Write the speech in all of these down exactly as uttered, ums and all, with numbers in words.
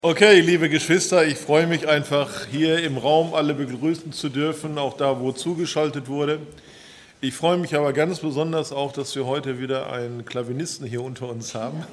Okay, liebe Geschwister, ich freue mich einfach, hier im Raum alle begrüßen zu dürfen, auch da, wo zugeschaltet wurde. Ich freue mich aber ganz besonders auch, dass wir heute wieder einen Klavinisten hier unter uns haben,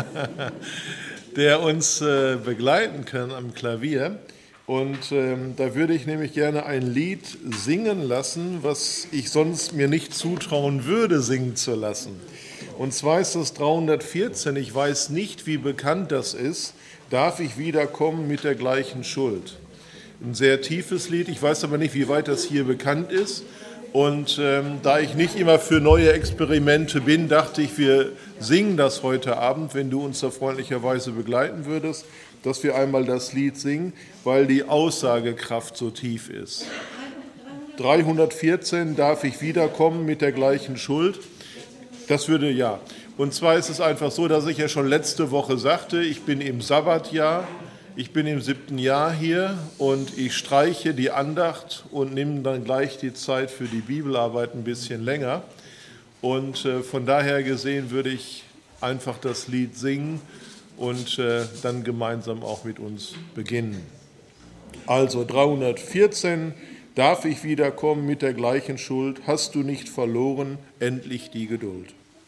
der uns äh, begleiten kann am Klavier. Und ähm, da würde ich nämlich gerne ein Lied singen lassen, was ich sonst mir nicht zutrauen würde, singen zu lassen. Und zwar ist das dreihundertvierzehn, ich weiß nicht, wie bekannt das ist, darf ich wiederkommen mit der gleichen Schuld. Ein sehr tiefes Lied, ich weiß aber nicht, wie weit das hier bekannt ist. Und ähm, da ich nicht immer für neue Experimente bin, dachte ich, wir singen das heute Abend, wenn du uns da freundlicherweise begleiten würdest, dass wir einmal das Lied singen, weil die Aussagekraft so tief ist. dreihundertvierzehn, darf ich wiederkommen mit der gleichen Schuld. Das würde ja. Und zwar ist es einfach so, dass ich ja schon letzte Woche sagte, ich bin im Sabbatjahr, ich bin im siebten Jahr hier und ich streiche die Andacht und nehme dann gleich die Zeit für die Bibelarbeit ein bisschen länger. Und äh, von daher gesehen würde ich einfach das Lied singen und äh, dann gemeinsam auch mit uns beginnen. Also dreihundertvierzehn, darf ich wiederkommen mit der gleichen Schuld, hast du nicht verloren, endlich die Geduld.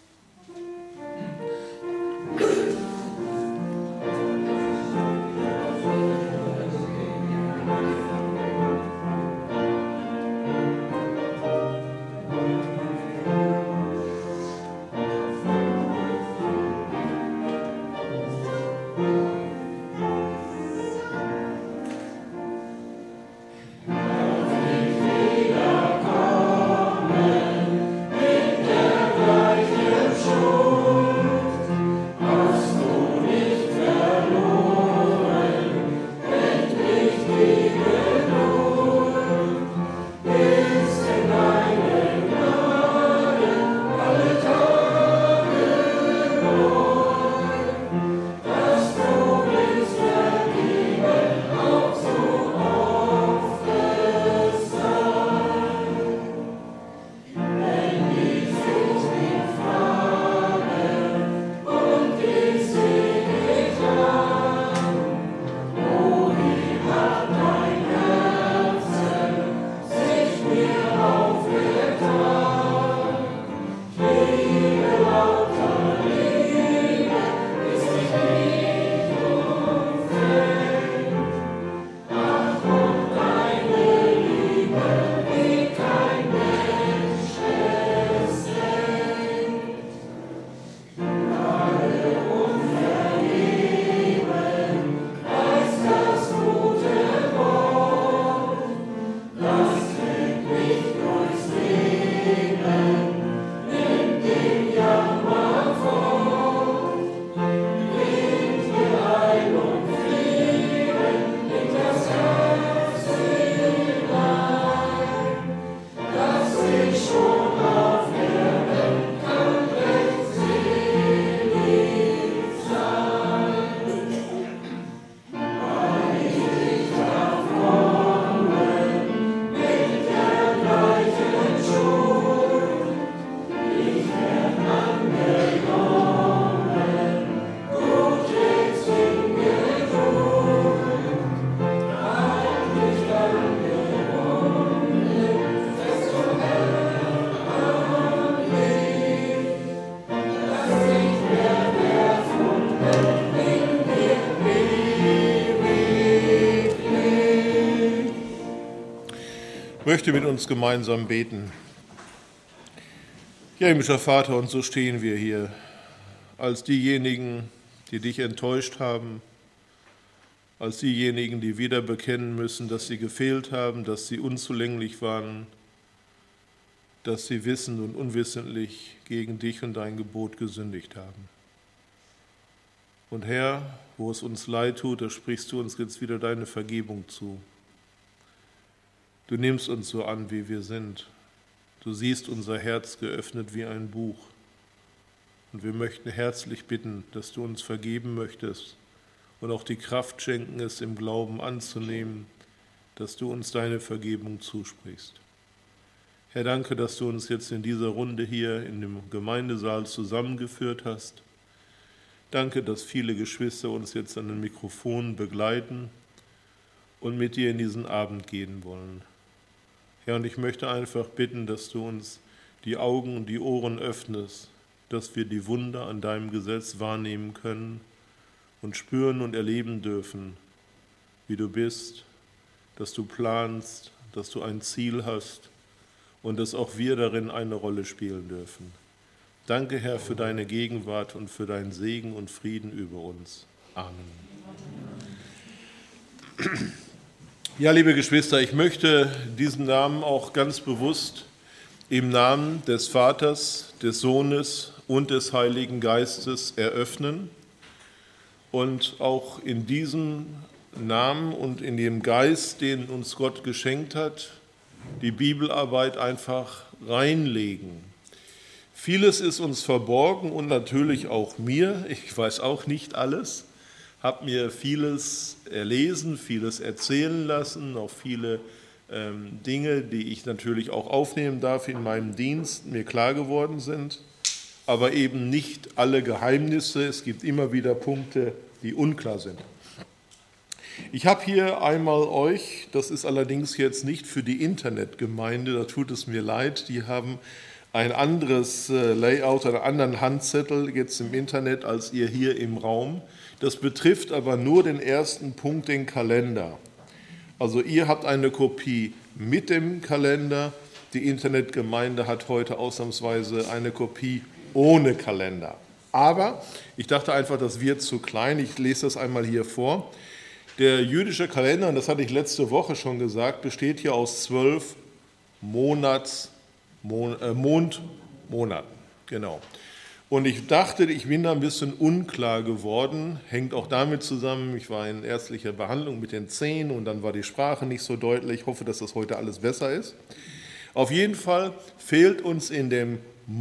Ich möchte mit uns gemeinsam beten. Ja, himmlischer Vater, und so stehen wir hier als diejenigen, die dich enttäuscht haben, als diejenigen, die wieder bekennen müssen, dass sie gefehlt haben, dass sie unzulänglich waren, dass sie wissend und unwissentlich gegen dich und dein Gebot gesündigt haben. Und Herr, wo es uns leid tut, da sprichst du uns jetzt wieder deine Vergebung zu. Du nimmst uns so an, wie wir sind. Du siehst unser Herz geöffnet wie ein Buch. Und wir möchten herzlich bitten, dass du uns vergeben möchtest und auch die Kraft schenken, es im Glauben anzunehmen, dass du uns deine Vergebung zusprichst. Herr, danke, dass du uns jetzt in dieser Runde hier in dem Gemeindesaal zusammengeführt hast. Danke, dass viele Geschwister uns jetzt an den Mikrofonen begleiten und mit dir in diesen Abend gehen wollen. Herr, und ich möchte einfach bitten, dass du uns die Augen und die Ohren öffnest, dass wir die Wunder an deinem Gesetz wahrnehmen können und spüren und erleben dürfen, wie du bist, dass du planst, dass du ein Ziel hast und dass auch wir darin eine Rolle spielen dürfen. Danke, Herr, für deine Gegenwart und für deinen Segen und Frieden über uns. Amen. Ja, liebe Geschwister, ich möchte diesen Namen auch ganz bewusst im Namen des Vaters, des Sohnes und des Heiligen Geistes eröffnen und auch in diesem Namen und in dem Geist, den uns Gott geschenkt hat, die Bibelarbeit einfach reinlegen. Vieles ist uns verborgen und natürlich auch mir. Ich weiß auch nicht alles, habe mir vieles erlesen, vieles erzählen lassen, auch viele ähm, Dinge, die ich natürlich auch aufnehmen darf in meinem Dienst, mir klar geworden sind, aber eben nicht alle Geheimnisse. Es gibt immer wieder Punkte, die unklar sind. Ich habe hier einmal euch, das ist allerdings jetzt nicht für die Internetgemeinde, da tut es mir leid, die haben ein anderes Layout, einen anderen Handzettel jetzt im Internet als ihr hier im Raum. Das betrifft aber nur den ersten Punkt, den Kalender. Also ihr habt eine Kopie mit dem Kalender, die Internetgemeinde hat heute ausnahmsweise eine Kopie ohne Kalender. Aber ich dachte einfach, das wird zu klein, ich lese das einmal hier vor. Der jüdische Kalender, und das hatte ich letzte Woche schon gesagt, besteht hier aus zwölf Monats, Mon, äh, Mondmonaten. Genau. Und ich dachte, ich bin da ein bisschen unklar geworden, hängt auch damit zusammen, ich war in ärztlicher Behandlung mit den Zähnen und dann war die Sprache nicht so deutlich. Ich hoffe, dass das heute alles besser ist. Auf jeden Fall fehlt uns in dem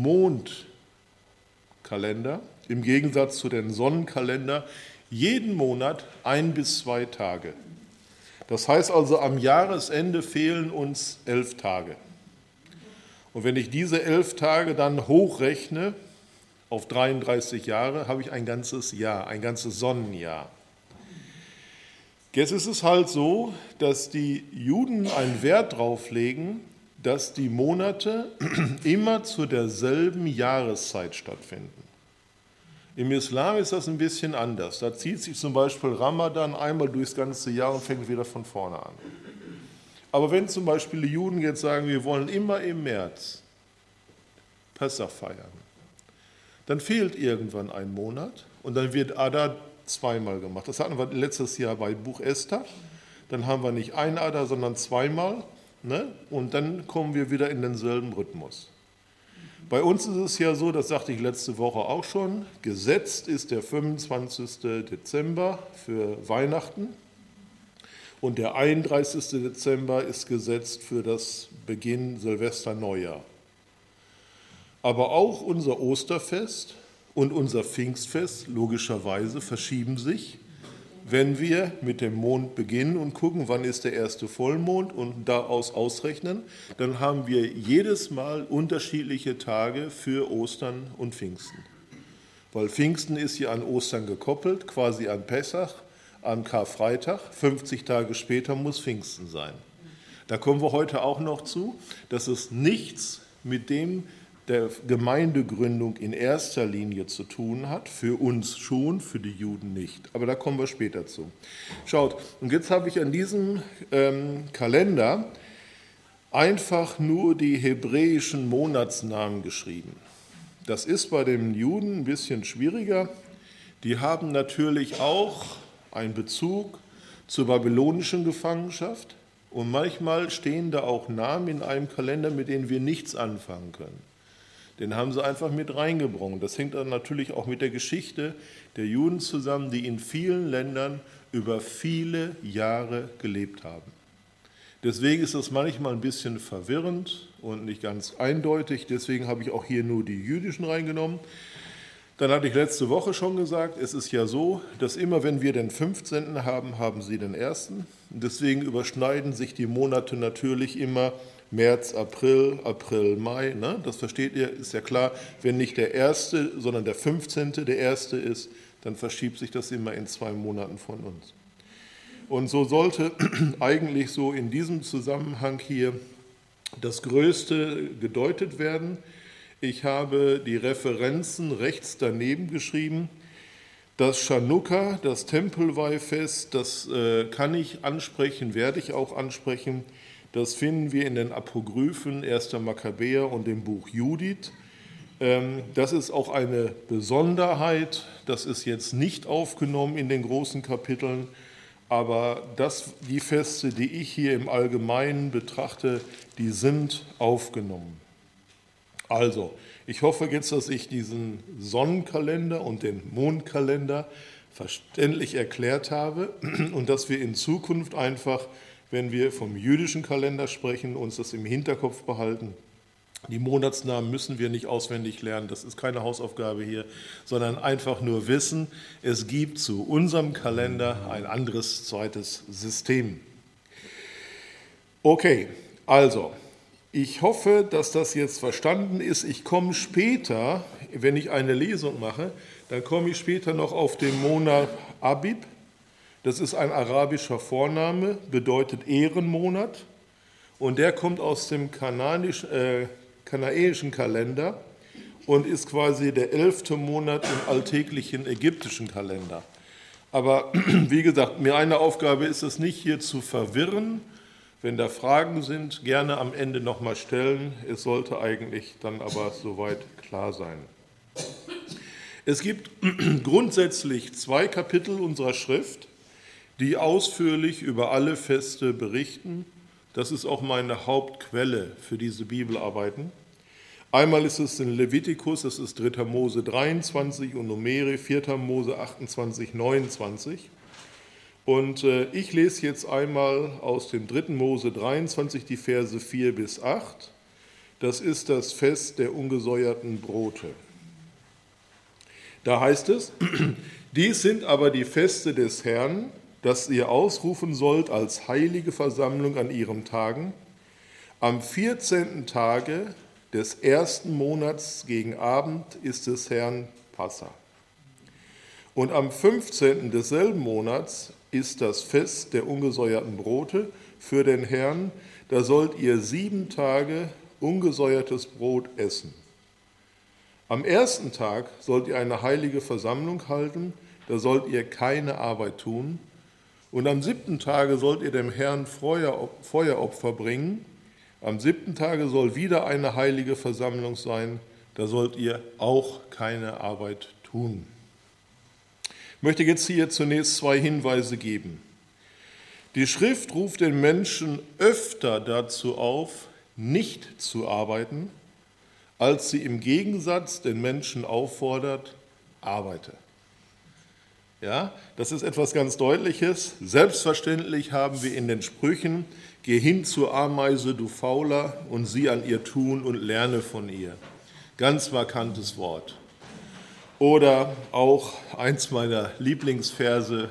Mondkalender, im Gegensatz zu dem Sonnenkalender, jeden Monat ein bis zwei Tage. Das heißt also, am Jahresende fehlen uns elf Tage. Und wenn ich diese elf Tage dann hochrechne auf dreiunddreißig Jahre, habe ich ein ganzes Jahr, ein ganzes Sonnenjahr. Jetzt ist es halt so, dass die Juden einen Wert drauf legen, dass die Monate immer zu derselben Jahreszeit stattfinden. Im Islam ist das ein bisschen anders. Da zieht sich zum Beispiel Ramadan einmal durchs ganze Jahr und fängt wieder von vorne an. Aber wenn zum Beispiel die Juden jetzt sagen, wir wollen immer im März Pessach feiern, dann fehlt irgendwann ein Monat und dann wird Adar zweimal gemacht. Das hatten wir letztes Jahr bei Buch Esther. Dann haben wir nicht ein Adar, sondern zweimal. Ne? Und dann kommen wir wieder in denselben Rhythmus. Bei uns ist es ja so, das sagte ich letzte Woche auch schon, gesetzt ist der fünfundzwanzigste Dezember für Weihnachten und der einunddreißigste Dezember ist gesetzt für das Beginn Silvester-Neujahr. Aber auch unser Osterfest und unser Pfingstfest logischerweise verschieben sich, wenn wir mit dem Mond beginnen und gucken, wann ist der erste Vollmond und daraus ausrechnen, dann haben wir jedes Mal unterschiedliche Tage für Ostern und Pfingsten. Weil Pfingsten ist ja an Ostern gekoppelt, quasi an Pessach, an Karfreitag. fünfzig Tage später muss Pfingsten sein. Da kommen wir heute auch noch zu, dass es nichts mit dem der Gemeindegründung in erster Linie zu tun hat, für uns schon, für die Juden nicht. Aber da kommen wir später zu. Schaut, und jetzt habe ich an diesem ähm, Kalender einfach nur die hebräischen Monatsnamen geschrieben. Das ist bei den Juden ein bisschen schwieriger. Die haben natürlich auch einen Bezug zur babylonischen Gefangenschaft und manchmal stehen da auch Namen in einem Kalender, mit denen wir nichts anfangen können. Den haben sie einfach mit reingebracht. Das hängt dann natürlich auch mit der Geschichte der Juden zusammen, die in vielen Ländern über viele Jahre gelebt haben. Deswegen ist das manchmal ein bisschen verwirrend und nicht ganz eindeutig. Deswegen habe ich auch hier nur die jüdischen reingenommen. Dann hatte ich letzte Woche schon gesagt, es ist ja so, dass immer wenn wir den fünfzehnten haben, haben sie den ersten. Deswegen überschneiden sich die Monate natürlich immer März, April, April, Mai. Ne? Das versteht ihr, ist ja klar, wenn nicht der erste, sondern der fünfzehnte der erste ist, dann verschiebt sich das immer in zwei Monaten von uns. Und so sollte eigentlich so in diesem Zusammenhang hier das Größte gedeutet werden. Ich habe die Referenzen rechts daneben geschrieben. Das Chanukka, das Tempelweihfest, das äh, kann ich ansprechen, werde ich auch ansprechen. Das finden wir in den Apokryphen erster Makkabäer und dem Buch Judith. Ähm, das ist auch eine Besonderheit. Das ist jetzt nicht aufgenommen in den großen Kapiteln. Aber das, die Feste, die ich hier im Allgemeinen betrachte, die sind aufgenommen. Also, ich hoffe jetzt, dass ich diesen Sonnenkalender und den Mondkalender verständlich erklärt habe und dass wir in Zukunft einfach, wenn wir vom jüdischen Kalender sprechen, uns das im Hinterkopf behalten. Die Monatsnamen müssen wir nicht auswendig lernen, das ist keine Hausaufgabe hier, sondern einfach nur wissen, es gibt zu unserem Kalender ein anderes zweites System. Okay, also, ich hoffe, dass das jetzt verstanden ist. Ich komme später, wenn ich eine Lesung mache, dann komme ich später noch auf den Monat Abib. Das ist ein arabischer Vorname, bedeutet Ehrenmonat und der kommt aus dem kananisch, äh, kanaäischen Kalender und ist quasi der elfte Monat im alltäglichen ägyptischen Kalender. Aber wie gesagt, mir eine Aufgabe ist es nicht, hier zu verwirren. Wenn da Fragen sind, gerne am Ende nochmal stellen. Es sollte eigentlich dann aber soweit klar sein. Es gibt grundsätzlich zwei Kapitel unserer Schrift, die ausführlich über alle Feste berichten. Das ist auch meine Hauptquelle für diese Bibelarbeiten. Einmal ist es in Levitikus, das ist dritter Mose dreiundzwanzig und Numeri, vierter Mose achtundzwanzig, neunundzwanzig. Und äh, ich lese jetzt einmal aus dem dritten Mose dreiundzwanzig die Verse vier bis acht. Das ist das Fest der ungesäuerten Brote. Da heißt es, dies sind aber die Feste des Herrn, das ihr ausrufen sollt als heilige Versammlung an ihren Tagen. Am vierzehnten Tage des ersten Monats gegen Abend ist des Herrn Passa. Und am fünfzehnten desselben Monats ist das Fest der ungesäuerten Brote für den Herrn. Da sollt ihr sieben Tage ungesäuertes Brot essen. Am ersten Tag sollt ihr eine heilige Versammlung halten, da sollt ihr keine Arbeit tun. Und am siebten Tage sollt ihr dem Herrn Feueropfer bringen. Am siebten Tage soll wieder eine heilige Versammlung sein, da sollt ihr auch keine Arbeit tun. Ich möchte jetzt hier zunächst zwei Hinweise geben. Die Schrift ruft den Menschen öfter dazu auf, nicht zu arbeiten, als sie im Gegensatz den Menschen auffordert, arbeite. Ja, das ist etwas ganz Deutliches. Selbstverständlich haben wir in den Sprüchen, geh hin zur Ameise, du Fauler, und sieh an ihr Tun und lerne von ihr. Ganz markantes Wort. Oder auch eins meiner Lieblingsverse,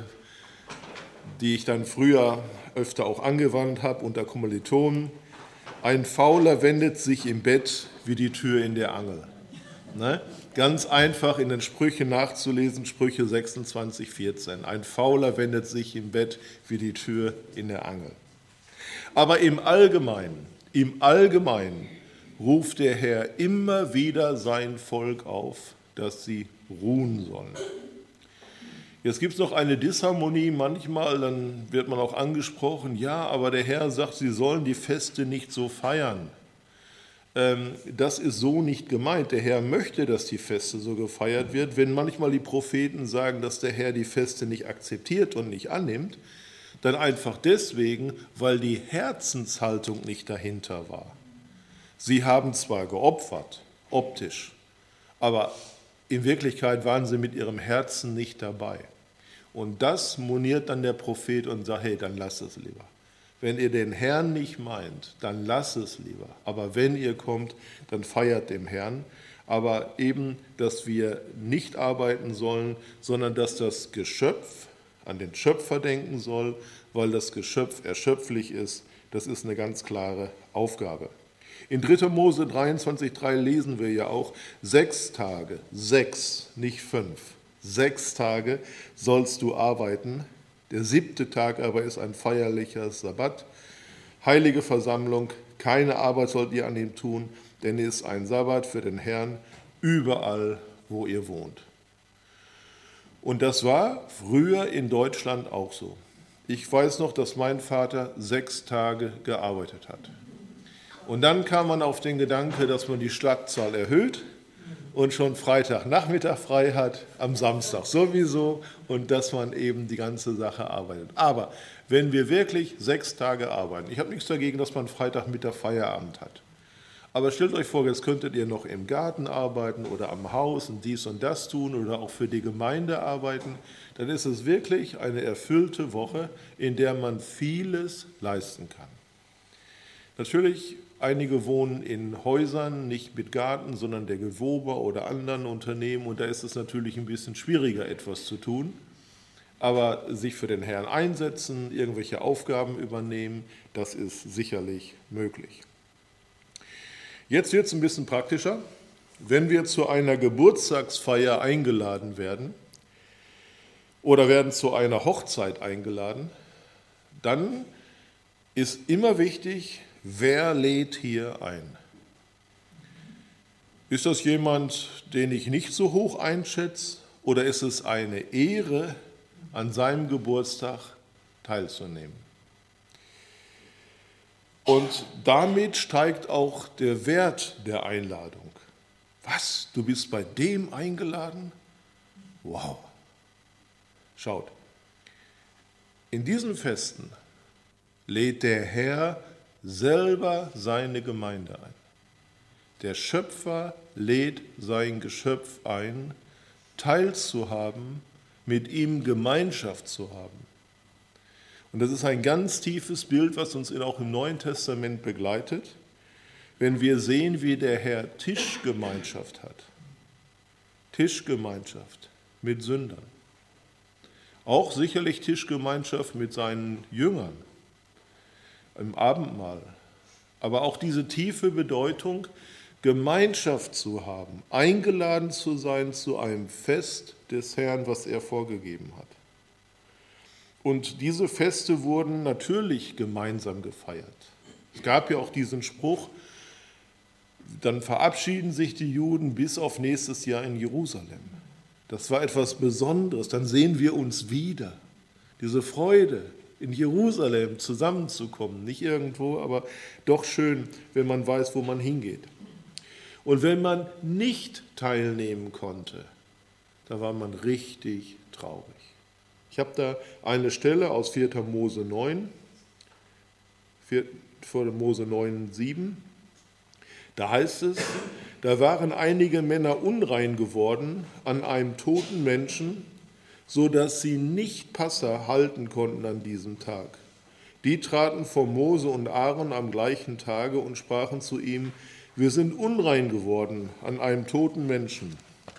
die ich dann früher öfter auch angewandt habe unter Kommilitonen. Ein Fauler wendet sich im Bett wie die Tür in der Angel. Ne? Ganz einfach in den Sprüchen nachzulesen, Sprüche sechsundzwanzig, vierzehn. Ein Fauler wendet sich im Bett wie die Tür in der Angel. Aber im Allgemeinen, im Allgemeinen ruft der Herr immer wieder sein Volk auf, dass sie ruhen sollen. Jetzt gibt es noch eine Disharmonie, manchmal dann wird man auch angesprochen, ja, aber der Herr sagt, sie sollen die Feste nicht so feiern. Ähm, das ist so nicht gemeint. Der Herr möchte, dass die Feste so gefeiert wird. Wenn manchmal die Propheten sagen, dass der Herr die Feste nicht akzeptiert und nicht annimmt, dann einfach deswegen, weil die Herzenshaltung nicht dahinter war. Sie haben zwar geopfert, optisch, aber in Wirklichkeit waren sie mit ihrem Herzen nicht dabei. Und das moniert dann der Prophet und sagt, hey, dann lasst es lieber. Wenn ihr den Herrn nicht meint, dann lasst es lieber. Aber wenn ihr kommt, dann feiert dem Herrn. Aber eben, dass wir nicht arbeiten sollen, sondern dass das Geschöpf an den Schöpfer denken soll, weil das Geschöpf erschöpflich ist. Das ist eine ganz klare Aufgabe. In dritter Mose dreiundzwanzig, drei lesen wir ja auch, sechs Tage, sechs, nicht fünf. Sechs Tage sollst du arbeiten. Der siebte Tag aber ist ein feierlicher Sabbat. Heilige Versammlung, keine Arbeit sollt ihr an ihm tun, denn es ist ein Sabbat für den Herrn überall, wo ihr wohnt. Und das war früher in Deutschland auch so. Ich weiß noch, dass mein Vater sechs Tage gearbeitet hat. Und dann kam man auf den Gedanke, dass man die Schlagzahl erhöht und schon Freitagnachmittag frei hat, am Samstag sowieso, und dass man eben die ganze Sache arbeitet. Aber wenn wir wirklich sechs Tage arbeiten, ich habe nichts dagegen, dass man Freitagmittag Feierabend hat. Aber stellt euch vor, jetzt könntet ihr noch im Garten arbeiten oder am Haus und dies und das tun oder auch für die Gemeinde arbeiten. Dann ist es wirklich eine erfüllte Woche, in der man vieles leisten kann. Natürlich, einige wohnen in Häusern, nicht mit Garten, sondern der Gewober oder anderen Unternehmen. Und da ist es natürlich ein bisschen schwieriger, etwas zu tun. Aber sich für den Herrn einsetzen, irgendwelche Aufgaben übernehmen, das ist sicherlich möglich. Jetzt wird es ein bisschen praktischer. Wenn wir zu einer Geburtstagsfeier eingeladen werden oder werden zu einer Hochzeit eingeladen, dann ist immer wichtig, wer lädt hier ein? Ist das jemand, den ich nicht so hoch einschätze, oder ist es eine Ehre, an seinem Geburtstag teilzunehmen? Und damit steigt auch der Wert der Einladung. Was? Du bist bei dem eingeladen? Wow! Schaut, in diesen Festen lädt der Herr selber seine Gemeinde ein. Der Schöpfer lädt sein Geschöpf ein, teilzuhaben, mit ihm Gemeinschaft zu haben. Und das ist ein ganz tiefes Bild, was uns auch im Neuen Testament begleitet, wenn wir sehen, wie der Herr Tischgemeinschaft hat. Tischgemeinschaft mit Sündern. Auch sicherlich Tischgemeinschaft mit seinen Jüngern im Abendmahl. Aber auch diese tiefe Bedeutung, Gemeinschaft zu haben, eingeladen zu sein zu einem Fest des Herrn, was er vorgegeben hat. Und diese Feste wurden natürlich gemeinsam gefeiert. Es gab ja auch diesen Spruch, dann verabschieden sich die Juden bis auf nächstes Jahr in Jerusalem. Das war etwas Besonderes, dann sehen wir uns wieder. Diese Freude, in Jerusalem zusammenzukommen, nicht irgendwo, aber doch schön, wenn man weiß, wo man hingeht. Und wenn man nicht teilnehmen konnte, da war man richtig traurig. Ich habe da eine Stelle aus vierter Mose neun, vierter Mose neun, sieben. Da heißt es, da waren einige Männer unrein geworden an einem toten Menschen, so dass sie nicht Passa halten konnten an diesem Tag. Die traten vor Mose und Aaron am gleichen Tage und sprachen zu ihm, wir sind unrein geworden an einem toten Menschen.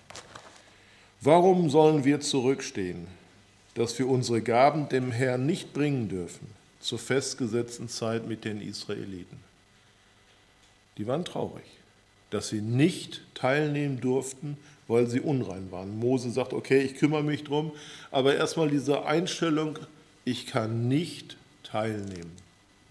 Warum sollen wir zurückstehen, dass wir unsere Gaben dem Herrn nicht bringen dürfen, zur festgesetzten Zeit mit den Israeliten? Die waren traurig, dass sie nicht teilnehmen durften, weil sie unrein waren. Mose sagt, okay, ich kümmere mich drum, aber erstmal diese Einstellung, ich kann nicht teilnehmen.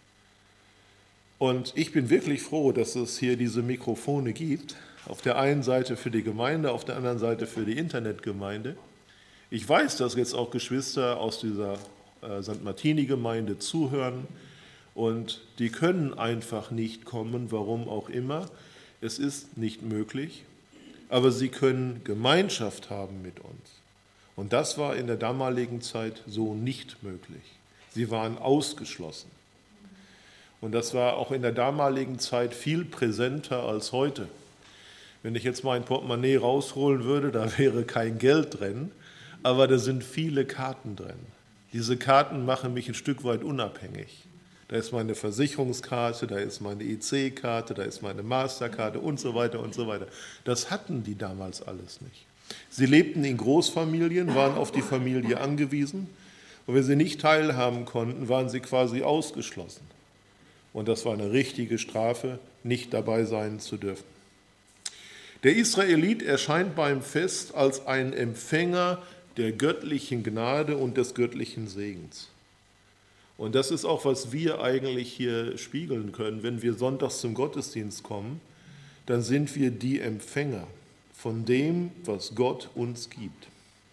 Und ich bin wirklich froh, dass es hier diese Mikrofone gibt, auf der einen Seite für die Gemeinde, auf der anderen Seite für die Internetgemeinde. Ich weiß, dass jetzt auch Geschwister aus dieser äh, Sankt Martini-Gemeinde zuhören und die können einfach nicht kommen, warum auch immer. Es ist nicht möglich, aber sie können Gemeinschaft haben mit uns. Und das war in der damaligen Zeit so nicht möglich. Sie waren ausgeschlossen. Und das war auch in der damaligen Zeit viel präsenter als heute. Wenn ich jetzt mein Portemonnaie rausholen würde, da wäre kein Geld drin, aber da sind viele Karten drin. Diese Karten machen mich ein Stück weit unabhängig. Da ist meine Versicherungskarte, da ist meine I C-Karte, da ist meine Masterkarte und so weiter und so weiter. Das hatten die damals alles nicht. Sie lebten in Großfamilien, waren auf die Familie angewiesen und wenn sie nicht teilhaben konnten, waren sie quasi ausgeschlossen. Und das war eine richtige Strafe, nicht dabei sein zu dürfen. Der Israelit erscheint beim Fest als ein Empfänger der göttlichen Gnade und des göttlichen Segens. Und das ist auch, was wir eigentlich hier spiegeln können. Wenn wir sonntags zum Gottesdienst kommen, dann sind wir die Empfänger von dem, was Gott uns gibt.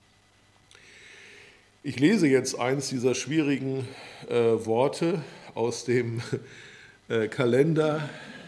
Ich lese jetzt eins dieser schwierigen äh, Worte aus dem äh, Kalender.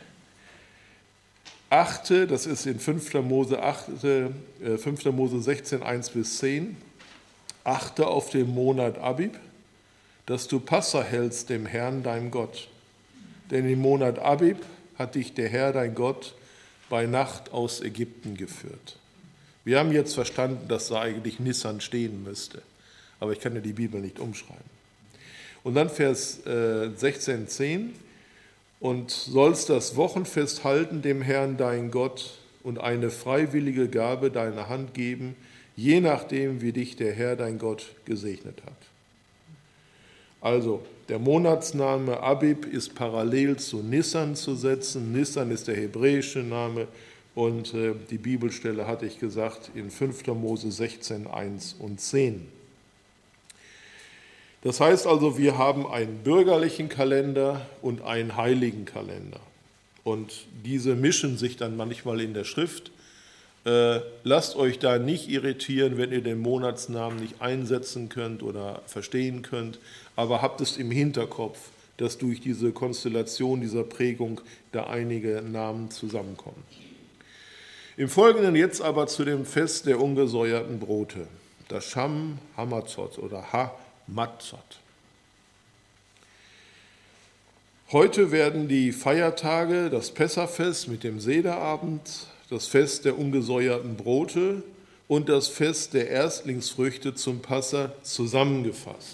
Achte, das ist in fünfter Mose, achte, äh, fünfter Mose sechzehn, eins bis zehn. Achte auf den Monat Abib, dass du Passa hältst dem Herrn, deinem Gott. Denn im Monat Abib hat dich der Herr, dein Gott, bei Nacht aus Ägypten geführt. Wir haben jetzt verstanden, dass da eigentlich Nissan stehen müsste. Aber ich kann ja die Bibel nicht umschreiben. Und dann Vers äh, sechzehn, zehn. Und sollst das Wochenfest halten dem Herrn, dein Gott, und eine freiwillige Gabe deiner Hand geben, je nachdem, wie dich der Herr, dein Gott, gesegnet hat. Also, der Monatsname Abib ist parallel zu Nissan zu setzen. Nissan ist der hebräische Name und äh, die Bibelstelle hatte ich gesagt in fünfter Mose sechzehn, eins und zehn. Das heißt also, wir haben einen bürgerlichen Kalender und einen heiligen Kalender. Und diese mischen sich dann manchmal in der Schrift. Äh, lasst euch da nicht irritieren, wenn ihr den Monatsnamen nicht einsetzen könnt oder verstehen könnt, aber habt es im Hinterkopf, dass durch diese Konstellation dieser Prägung da einige Namen zusammenkommen. Im Folgenden jetzt aber zu dem Fest der ungesäuerten Brote, das Sham Hamatzot oder Ha-Matzot. Heute werden die Feiertage, das Pessachfest mit dem Sederabend, das Fest der ungesäuerten Brote und das Fest der Erstlingsfrüchte zum Passa zusammengefasst.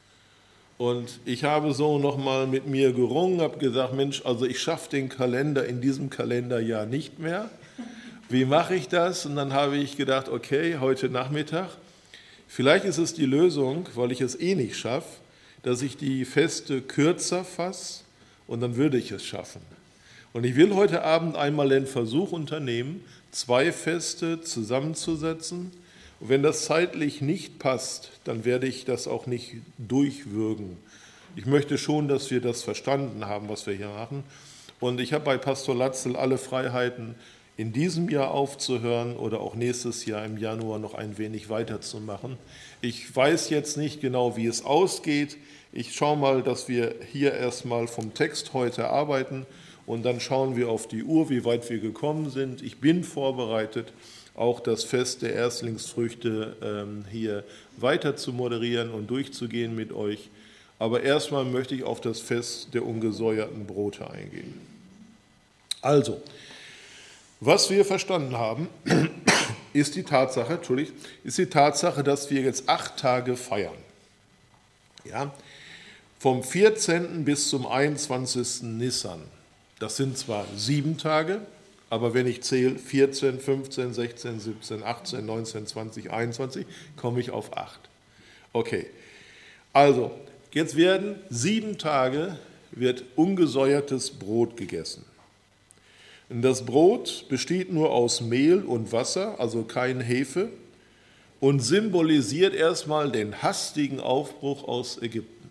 Und ich habe so nochmal mit mir gerungen, habe gesagt, Mensch, also ich schaffe den Kalender in diesem Kalenderjahr nicht mehr. Wie mache ich das? Und dann habe ich gedacht, okay, heute Nachmittag, vielleicht ist es die Lösung, weil ich es eh nicht schaffe, dass ich die Feste kürzer fasse und dann würde ich es schaffen. Und ich will heute Abend einmal den Versuch unternehmen, zwei Feste zusammenzusetzen. Und wenn das zeitlich nicht passt, dann werde ich das auch nicht durchwürgen. Ich möchte schon, dass wir das verstanden haben, was wir hier machen. Und ich habe bei Pastor Latzel alle Freiheiten, in diesem Jahr aufzuhören oder auch nächstes Jahr im Januar noch ein wenig weiterzumachen. Ich weiß jetzt nicht genau, wie es ausgeht. Ich schaue mal, dass wir hier erstmal vom Text heute arbeiten. Und dann schauen wir auf die Uhr, wie weit wir gekommen sind. Ich bin vorbereitet, auch das Fest der Erstlingsfrüchte ähm, hier weiter zu moderieren und durchzugehen mit euch. Aber erstmal möchte ich auf das Fest der ungesäuerten Brote eingehen. Also, was wir verstanden haben, ist die Tatsache, Entschuldigung, ist die Tatsache, dass wir jetzt acht Tage feiern. Ja, vom vierzehnten bis zum einundzwanzigsten Nissan. Das sind zwar sieben Tage, aber wenn ich zähle vierzehn, fünfzehn, sechzehn, siebzehn, achtzehn, neunzehn, zwanzig, einundzwanzig, komme ich auf acht. Okay, also jetzt werden sieben Tage wird ungesäuertes Brot gegessen. Und das Brot besteht nur aus Mehl und Wasser, also kein Hefe, und symbolisiert erstmal den hastigen Aufbruch aus Ägypten.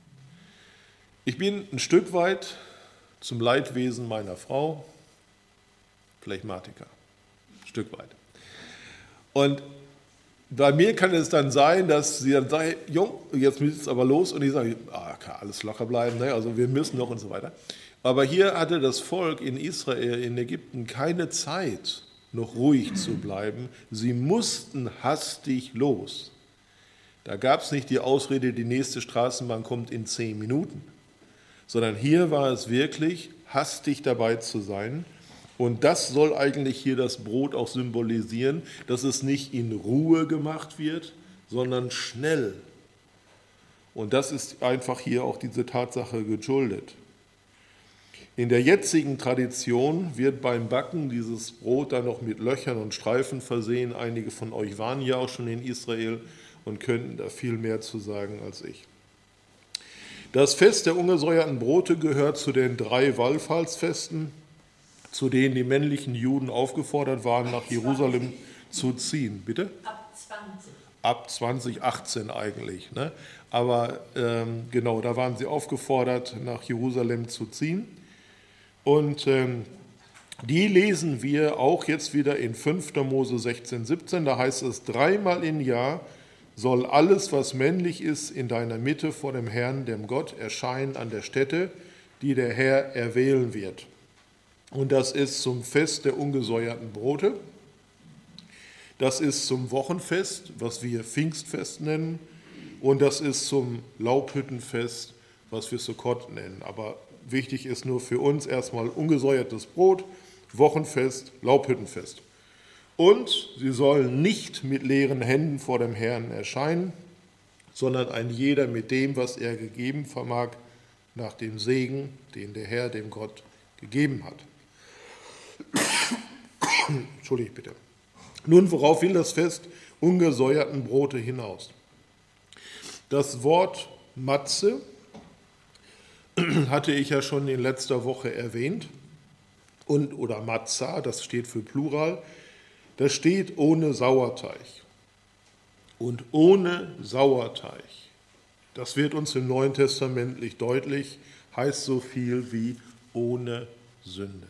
Ich bin ein Stück weit zum Leidwesen meiner Frau, Phlegmatiker, ein Stück weit. Und bei mir kann es dann sein, dass sie dann sagt, Jung, jetzt müsst es aber los. Und ich sage, ah, kann alles locker bleiben, ne? Also wir müssen noch und so weiter. Aber hier hatte das Volk in Israel, in Ägypten, keine Zeit, noch ruhig zu bleiben. Sie mussten hastig los. Da gab es nicht die Ausrede, die nächste Straßenbahn kommt in zehn Minuten. Sondern hier war es wirklich, hastig dabei zu sein. Und das soll eigentlich hier das Brot auch symbolisieren, dass es nicht in Ruhe gemacht wird, sondern schnell. Und das ist einfach hier auch diese Tatsache geschuldet. In der jetzigen Tradition wird beim Backen dieses Brot dann noch mit Löchern und Streifen versehen. Einige von euch waren ja auch schon in Israel und könnten da viel mehr zu sagen als ich. Das Fest der ungesäuerten Brote gehört zu den drei Wallfahrtsfesten. zu denen die männlichen Juden aufgefordert waren, nach Jerusalem zu ziehen. Bitte? Ab zwanzig. Ab zwanzig achtzehn eigentlich. Ne? Aber ähm, genau, da waren sie aufgefordert, nach Jerusalem zu ziehen. Und ähm, die lesen wir auch jetzt wieder in fünfter Mose sechzehn, siebzehn. Da heißt es, dreimal im Jahr soll alles, was männlich ist, in deiner Mitte vor dem Herrn, dem Gott, erscheinen an der Stätte, die der Herr erwählen wird. Und das ist zum Fest der ungesäuerten Brote. Das ist zum Wochenfest, was wir Pfingstfest nennen. Und das ist zum Laubhüttenfest, was wir Sukkot nennen. Aber wichtig ist nur für uns erstmal ungesäuertes Brot, Wochenfest, Laubhüttenfest. Und sie sollen nicht mit leeren Händen vor dem Herrn erscheinen, sondern ein jeder mit dem, was er gegeben vermag, nach dem Segen, den der Herr dem Gott gegeben hat. Entschuldigt bitte. Nun, worauf will das Fest ungesäuerten Brote hinaus? Das Wort Matze hatte ich ja schon in letzter Woche erwähnt, und, oder Matzah, das steht für Plural, das steht ohne Sauerteig. Und ohne Sauerteig, das wird uns im Neuen Testament deutlich, heißt so viel wie ohne Sünde.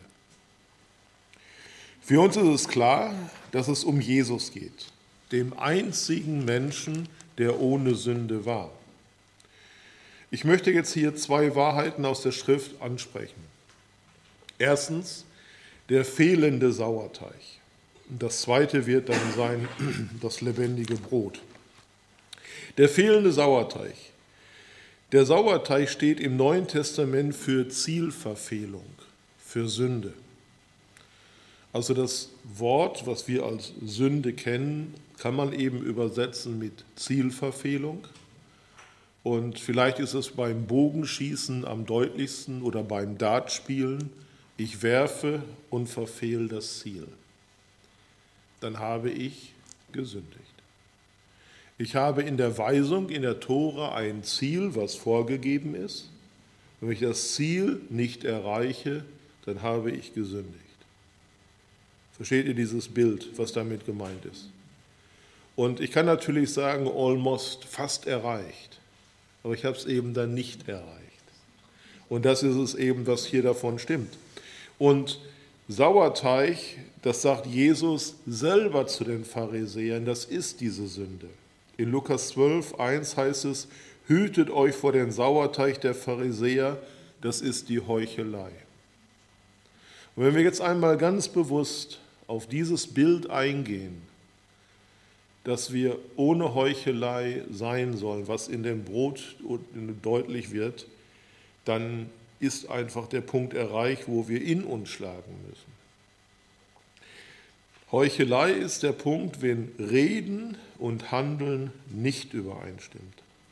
Für uns ist es klar, dass es um Jesus geht, dem einzigen Menschen, der ohne Sünde war. Ich möchte jetzt hier zwei Wahrheiten aus der Schrift ansprechen. Erstens, der fehlende Sauerteig. Und das zweite wird dann sein, das lebendige Brot. Der fehlende Sauerteig. Der Sauerteig steht im Neuen Testament für Zielverfehlung, für Sünde. Also das Wort, was wir als Sünde kennen, kann man eben übersetzen mit Zielverfehlung. Und vielleicht ist es beim Bogenschießen am deutlichsten oder beim Dartspielen. Ich werfe und verfehle das Ziel. Dann habe ich gesündigt. Ich habe in der Weisung, in der Tora ein Ziel, was vorgegeben ist. Wenn ich das Ziel nicht erreiche, dann habe ich gesündigt. Versteht ihr dieses Bild, was damit gemeint ist? Und ich kann natürlich sagen, almost, fast erreicht. Aber ich habe es eben dann nicht erreicht. Und das ist es eben, was hier davon stimmt. Und Sauerteig, das sagt Jesus selber zu den Pharisäern, das ist diese Sünde. In Lukas zwölf, eins heißt es, hütet euch vor den Sauerteig der Pharisäer, das ist die Heuchelei. Und wenn wir jetzt einmal ganz bewusst auf dieses Bild eingehen, dass wir ohne Heuchelei sein sollen, was in dem Brot deutlich wird, dann ist einfach der Punkt erreicht, wo wir in uns schlagen müssen. Heuchelei ist der Punkt, wenn Reden und Handeln nicht übereinstimmt.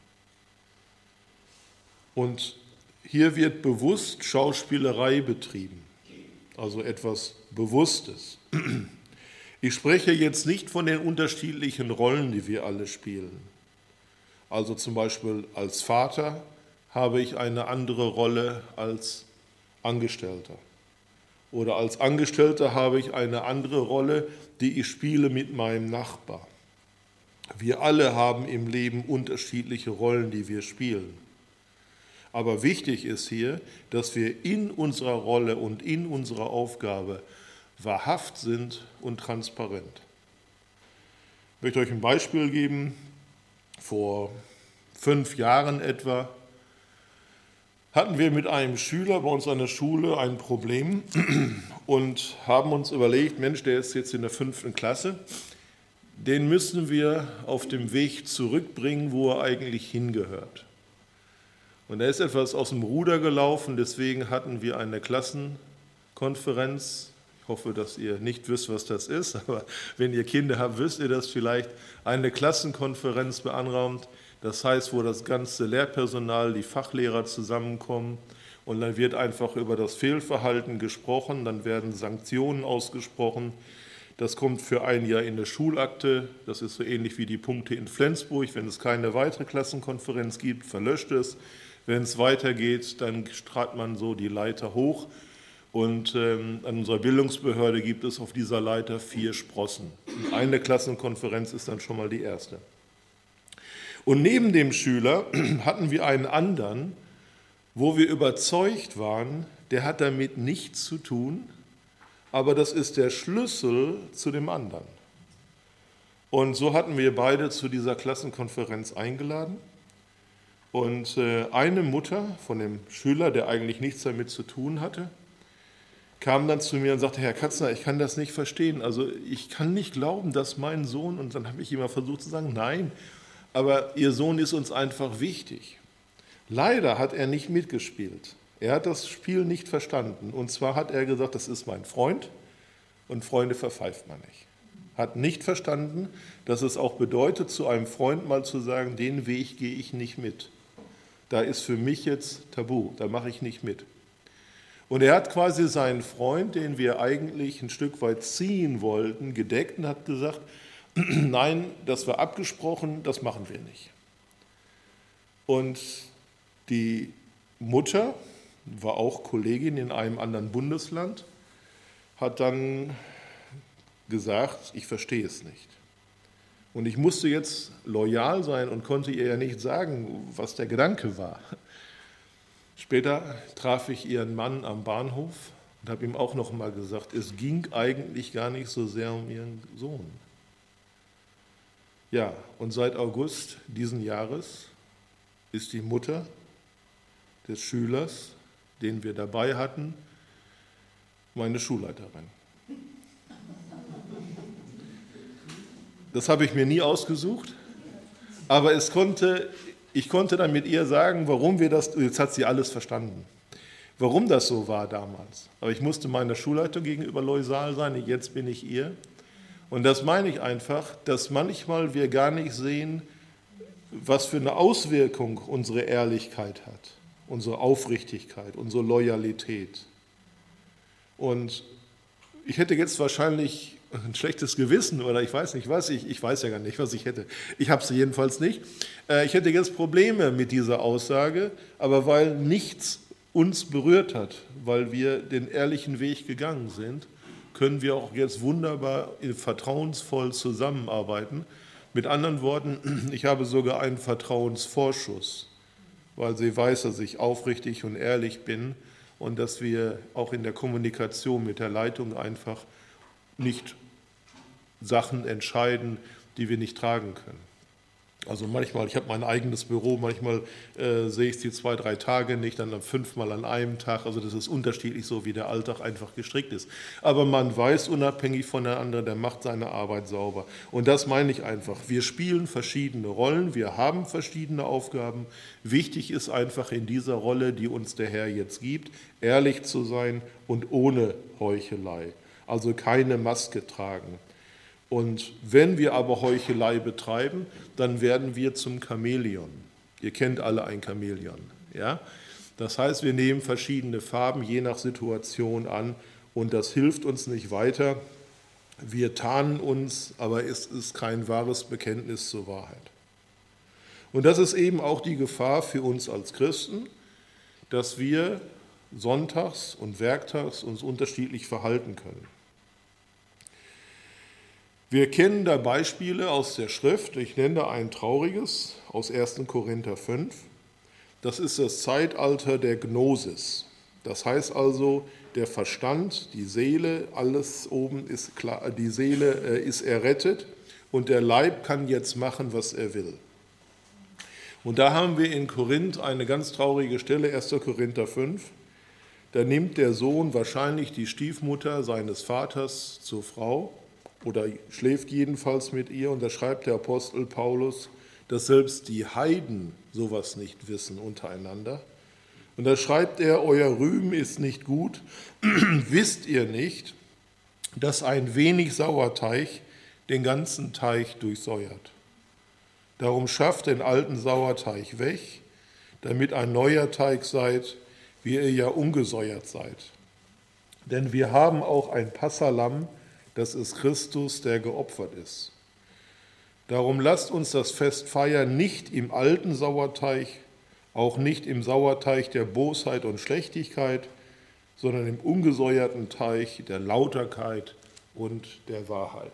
Und hier wird bewusst Schauspielerei betrieben, also etwas Bewusstes. Ich spreche jetzt nicht von den unterschiedlichen Rollen, die wir alle spielen. Also zum Beispiel als Vater habe ich eine andere Rolle als Angestellter. Oder als Angestellter habe ich eine andere Rolle, die ich spiele mit meinem Nachbar. Wir alle haben im Leben unterschiedliche Rollen, die wir spielen. Aber wichtig ist hier, dass wir in unserer Rolle und in unserer Aufgabe wahrhaft sind und transparent. Ich möchte euch ein Beispiel geben. Vor fünf Jahren etwa hatten wir mit einem Schüler bei uns an der Schule ein Problem und haben uns überlegt, Mensch, der ist jetzt in der fünften Klasse, den müssen wir auf dem Weg zurückbringen, wo er eigentlich hingehört. Und er ist etwas aus dem Ruder gelaufen, deswegen hatten wir eine Klassenkonferenz. Ich hoffe, dass ihr nicht wisst, was das ist, aber wenn ihr Kinder habt, wisst ihr das vielleicht. Eine Klassenkonferenz beanraumt, das heißt, wo das ganze Lehrpersonal, die Fachlehrer zusammenkommen und dann wird einfach über das Fehlverhalten gesprochen, dann werden Sanktionen ausgesprochen. Das kommt für ein Jahr in der Schulakte, das ist so ähnlich wie die Punkte in Flensburg. Wenn es keine weitere Klassenkonferenz gibt, verlöscht es. Wenn es weitergeht, dann strahlt man so die Leiter hoch. Und ähm, an unserer Bildungsbehörde gibt es auf dieser Leiter vier Sprossen. Und eine Klassenkonferenz ist dann schon mal die erste. Und neben dem Schüler hatten wir einen anderen, wo wir überzeugt waren, der hat damit nichts zu tun, aber das ist der Schlüssel zu dem anderen. Und so hatten wir beide zu dieser Klassenkonferenz eingeladen. Und eine Mutter von dem Schüler, der eigentlich nichts damit zu tun hatte, kam dann zu mir und sagte, Herr Katzner, ich kann das nicht verstehen. Also ich kann nicht glauben, dass mein Sohn, und dann habe ich immer versucht zu sagen, nein, aber Ihr Sohn ist uns einfach wichtig. Leider hat er nicht mitgespielt. Er hat das Spiel nicht verstanden. Und zwar hat er gesagt, das ist mein Freund und Freunde verpfeift man nicht. Hat nicht verstanden, dass es auch bedeutet, zu einem Freund mal zu sagen, den Weg gehe ich nicht mit. Da ist für mich jetzt Tabu, da mache ich nicht mit. Und er hat quasi seinen Freund, den wir eigentlich ein Stück weit ziehen wollten, gedeckt und hat gesagt, nein, das war abgesprochen, das machen wir nicht. Und die Mutter war auch Kollegin in einem anderen Bundesland, hat dann gesagt, ich verstehe es nicht. Und ich musste jetzt loyal sein und konnte ihr ja nicht sagen, was der Gedanke war. Später traf ich ihren Mann am Bahnhof und habe ihm auch noch mal gesagt, es ging eigentlich gar nicht so sehr um ihren Sohn. Ja, und seit August diesen Jahres ist die Mutter des Schülers, den wir dabei hatten, meine Schulleiterin. Das habe ich mir nie ausgesucht, aber es konnte, ich konnte dann mit ihr sagen, warum wir das, jetzt hat sie alles verstanden, warum das so war damals. Aber ich musste meiner Schulleitung gegenüber loyal sein, jetzt bin ich ihr. Und das meine ich einfach, dass manchmal wir gar nicht sehen, was für eine Auswirkung unsere Ehrlichkeit hat, unsere Aufrichtigkeit, unsere Loyalität. Und ich hätte jetzt wahrscheinlich ein schlechtes Gewissen oder ich weiß nicht was, ich, ich weiß ja gar nicht, was ich hätte. Ich habe sie jedenfalls nicht. Ich hätte jetzt Probleme mit dieser Aussage, aber weil nichts uns berührt hat, weil wir den ehrlichen Weg gegangen sind, können wir auch jetzt wunderbar vertrauensvoll zusammenarbeiten. Mit anderen Worten, ich habe sogar einen Vertrauensvorschuss, weil sie weiß, dass ich aufrichtig und ehrlich bin und dass wir auch in der Kommunikation mit der Leitung einfach nicht Sachen entscheiden, die wir nicht tragen können. Also manchmal, ich habe mein eigenes Büro, manchmal äh, sehe ich sie zwei, drei Tage nicht, dann fünfmal an einem Tag. Also das ist unterschiedlich, so wie der Alltag einfach gestrickt ist. Aber man weiß unabhängig voneinander, der macht seine Arbeit sauber. Und das meine ich einfach. Wir spielen verschiedene Rollen, wir haben verschiedene Aufgaben. Wichtig ist einfach in dieser Rolle, die uns der Herr jetzt gibt, ehrlich zu sein und ohne Heuchelei. Also keine Maske tragen. Und wenn wir aber Heuchelei betreiben, dann werden wir zum Chamäleon. Ihr kennt alle ein Chamäleon. Ja? Das heißt, wir nehmen verschiedene Farben je nach Situation an und das hilft uns nicht weiter. Wir tarnen uns, aber es ist kein wahres Bekenntnis zur Wahrheit. Und das ist eben auch die Gefahr für uns als Christen, dass wir sonntags und werktags uns unterschiedlich verhalten können. Wir kennen da Beispiele aus der Schrift. Ich nenne da ein trauriges aus ersten Korinther fünf. Das ist das Zeitalter der Gnosis. Das heißt also, der Verstand, die Seele, alles oben ist klar, die Seele ist errettet und der Leib kann jetzt machen, was er will. Und da haben wir in Korinth eine ganz traurige Stelle, erster Korinther fünf. Da nimmt der Sohn wahrscheinlich die Stiefmutter seines Vaters zur Frau oder schläft jedenfalls mit ihr. Und da schreibt der Apostel Paulus, dass selbst die Heiden sowas nicht wissen untereinander. Und da schreibt er, euer Rühmen ist nicht gut. Wisst ihr nicht, dass ein wenig Sauerteig den ganzen Teig durchsäuert? Darum schafft den alten Sauerteig weg, damit ein neuer Teig seid, wie ihr ja ungesäuert seid. Denn wir haben auch ein Passalamm, das ist Christus, der geopfert ist. Darum lasst uns das Fest feiern, nicht im alten Sauerteig, auch nicht im Sauerteig der Bosheit und Schlechtigkeit, sondern im ungesäuerten Teich der Lauterkeit und der Wahrheit.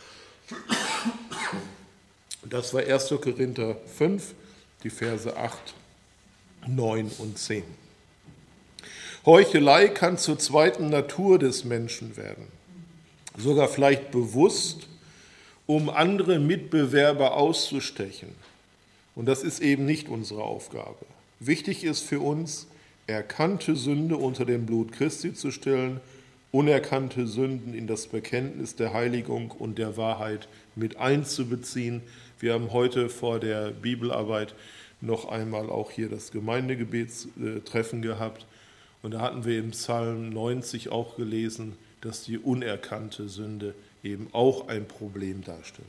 Das war erster Korinther fünf, die Verse acht, neun und zehn. Heuchelei kann zur zweiten Natur des Menschen werden, sogar vielleicht bewusst, um andere Mitbewerber auszustechen. Und das ist eben nicht unsere Aufgabe. Wichtig ist für uns, erkannte Sünde unter dem Blut Christi zu stellen, unerkannte Sünden in das Bekenntnis der Heiligung und der Wahrheit mit einzubeziehen. Wir haben heute vor der Bibelarbeit noch einmal auch hier das Gemeindegebetstreffen gehabt. Und da hatten wir im Psalm neunzig auch gelesen, dass die unerkannte Sünde eben auch ein Problem darstellt.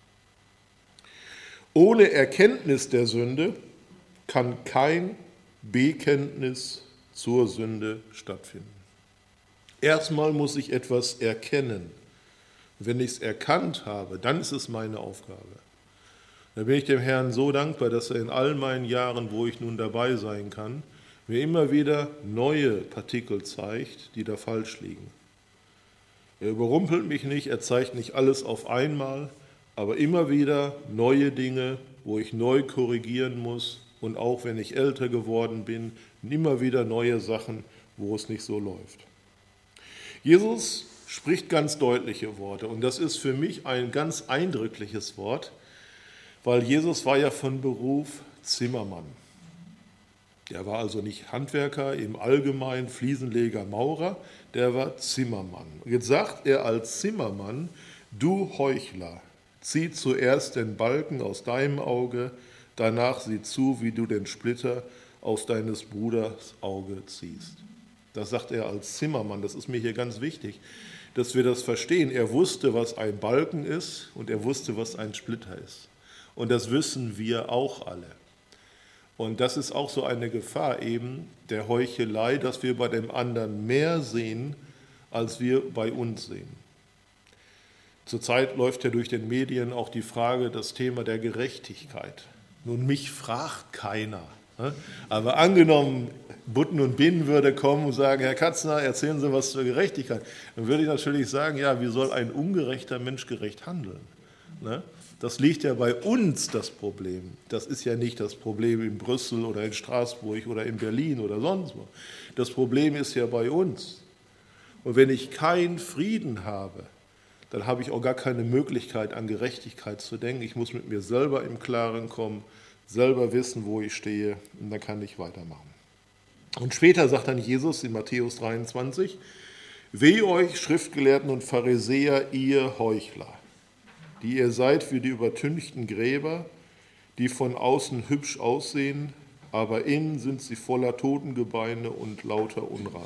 Ohne Erkenntnis der Sünde kann kein Bekenntnis zur Sünde stattfinden. Erstmal muss ich etwas erkennen. Wenn ich es erkannt habe, dann ist es meine Aufgabe. Da bin ich dem Herrn so dankbar, dass er in all meinen Jahren, wo ich nun dabei sein kann, mir immer wieder neue Partikel zeigt, die da falsch liegen. Er überrumpelt mich nicht, er zeigt nicht alles auf einmal, aber immer wieder neue Dinge, wo ich neu korrigieren muss und auch wenn ich älter geworden bin, immer wieder neue Sachen, wo es nicht so läuft. Jesus spricht ganz deutliche Worte und das ist für mich ein ganz eindrückliches Wort, weil Jesus war ja von Beruf Zimmermann. Der war also nicht Handwerker im Allgemeinen, Fliesenleger, Maurer, der war Zimmermann. Jetzt sagt er als Zimmermann, du Heuchler, zieh zuerst den Balken aus deinem Auge, danach sieh zu, wie du den Splitter aus deines Bruders Auge ziehst. Das sagt er als Zimmermann, das ist mir hier ganz wichtig, dass wir das verstehen. Er wusste, was ein Balken ist und er wusste, was ein Splitter ist. Und das wissen wir auch alle. Und das ist auch so eine Gefahr eben der Heuchelei, dass wir bei dem anderen mehr sehen, als wir bei uns sehen. Zurzeit läuft ja durch den Medien auch die Frage, das Thema der Gerechtigkeit. Nun, mich fragt keiner. Aber angenommen, Butten und Binnen würde kommen und sagen, Herr Katzner, erzählen Sie was zur Gerechtigkeit. Dann würde ich natürlich sagen, ja, wie soll ein ungerechter Mensch gerecht handeln? Das liegt ja bei uns, das Problem. Das ist ja nicht das Problem in Brüssel oder in Straßburg oder in Berlin oder sonst wo. Das Problem ist ja bei uns. Und wenn ich keinen Frieden habe, dann habe ich auch gar keine Möglichkeit, an Gerechtigkeit zu denken. Ich muss mit mir selber im Klaren kommen, selber wissen, wo ich stehe, und dann kann ich weitermachen. Und später sagt dann Jesus in Matthäus dreiundzwanzig, weh euch, Schriftgelehrten und Pharisäer, ihr Heuchler, die ihr seid wie die übertünchten Gräber, die von außen hübsch aussehen, aber innen sind sie voller Totengebeine und lauter Unrat.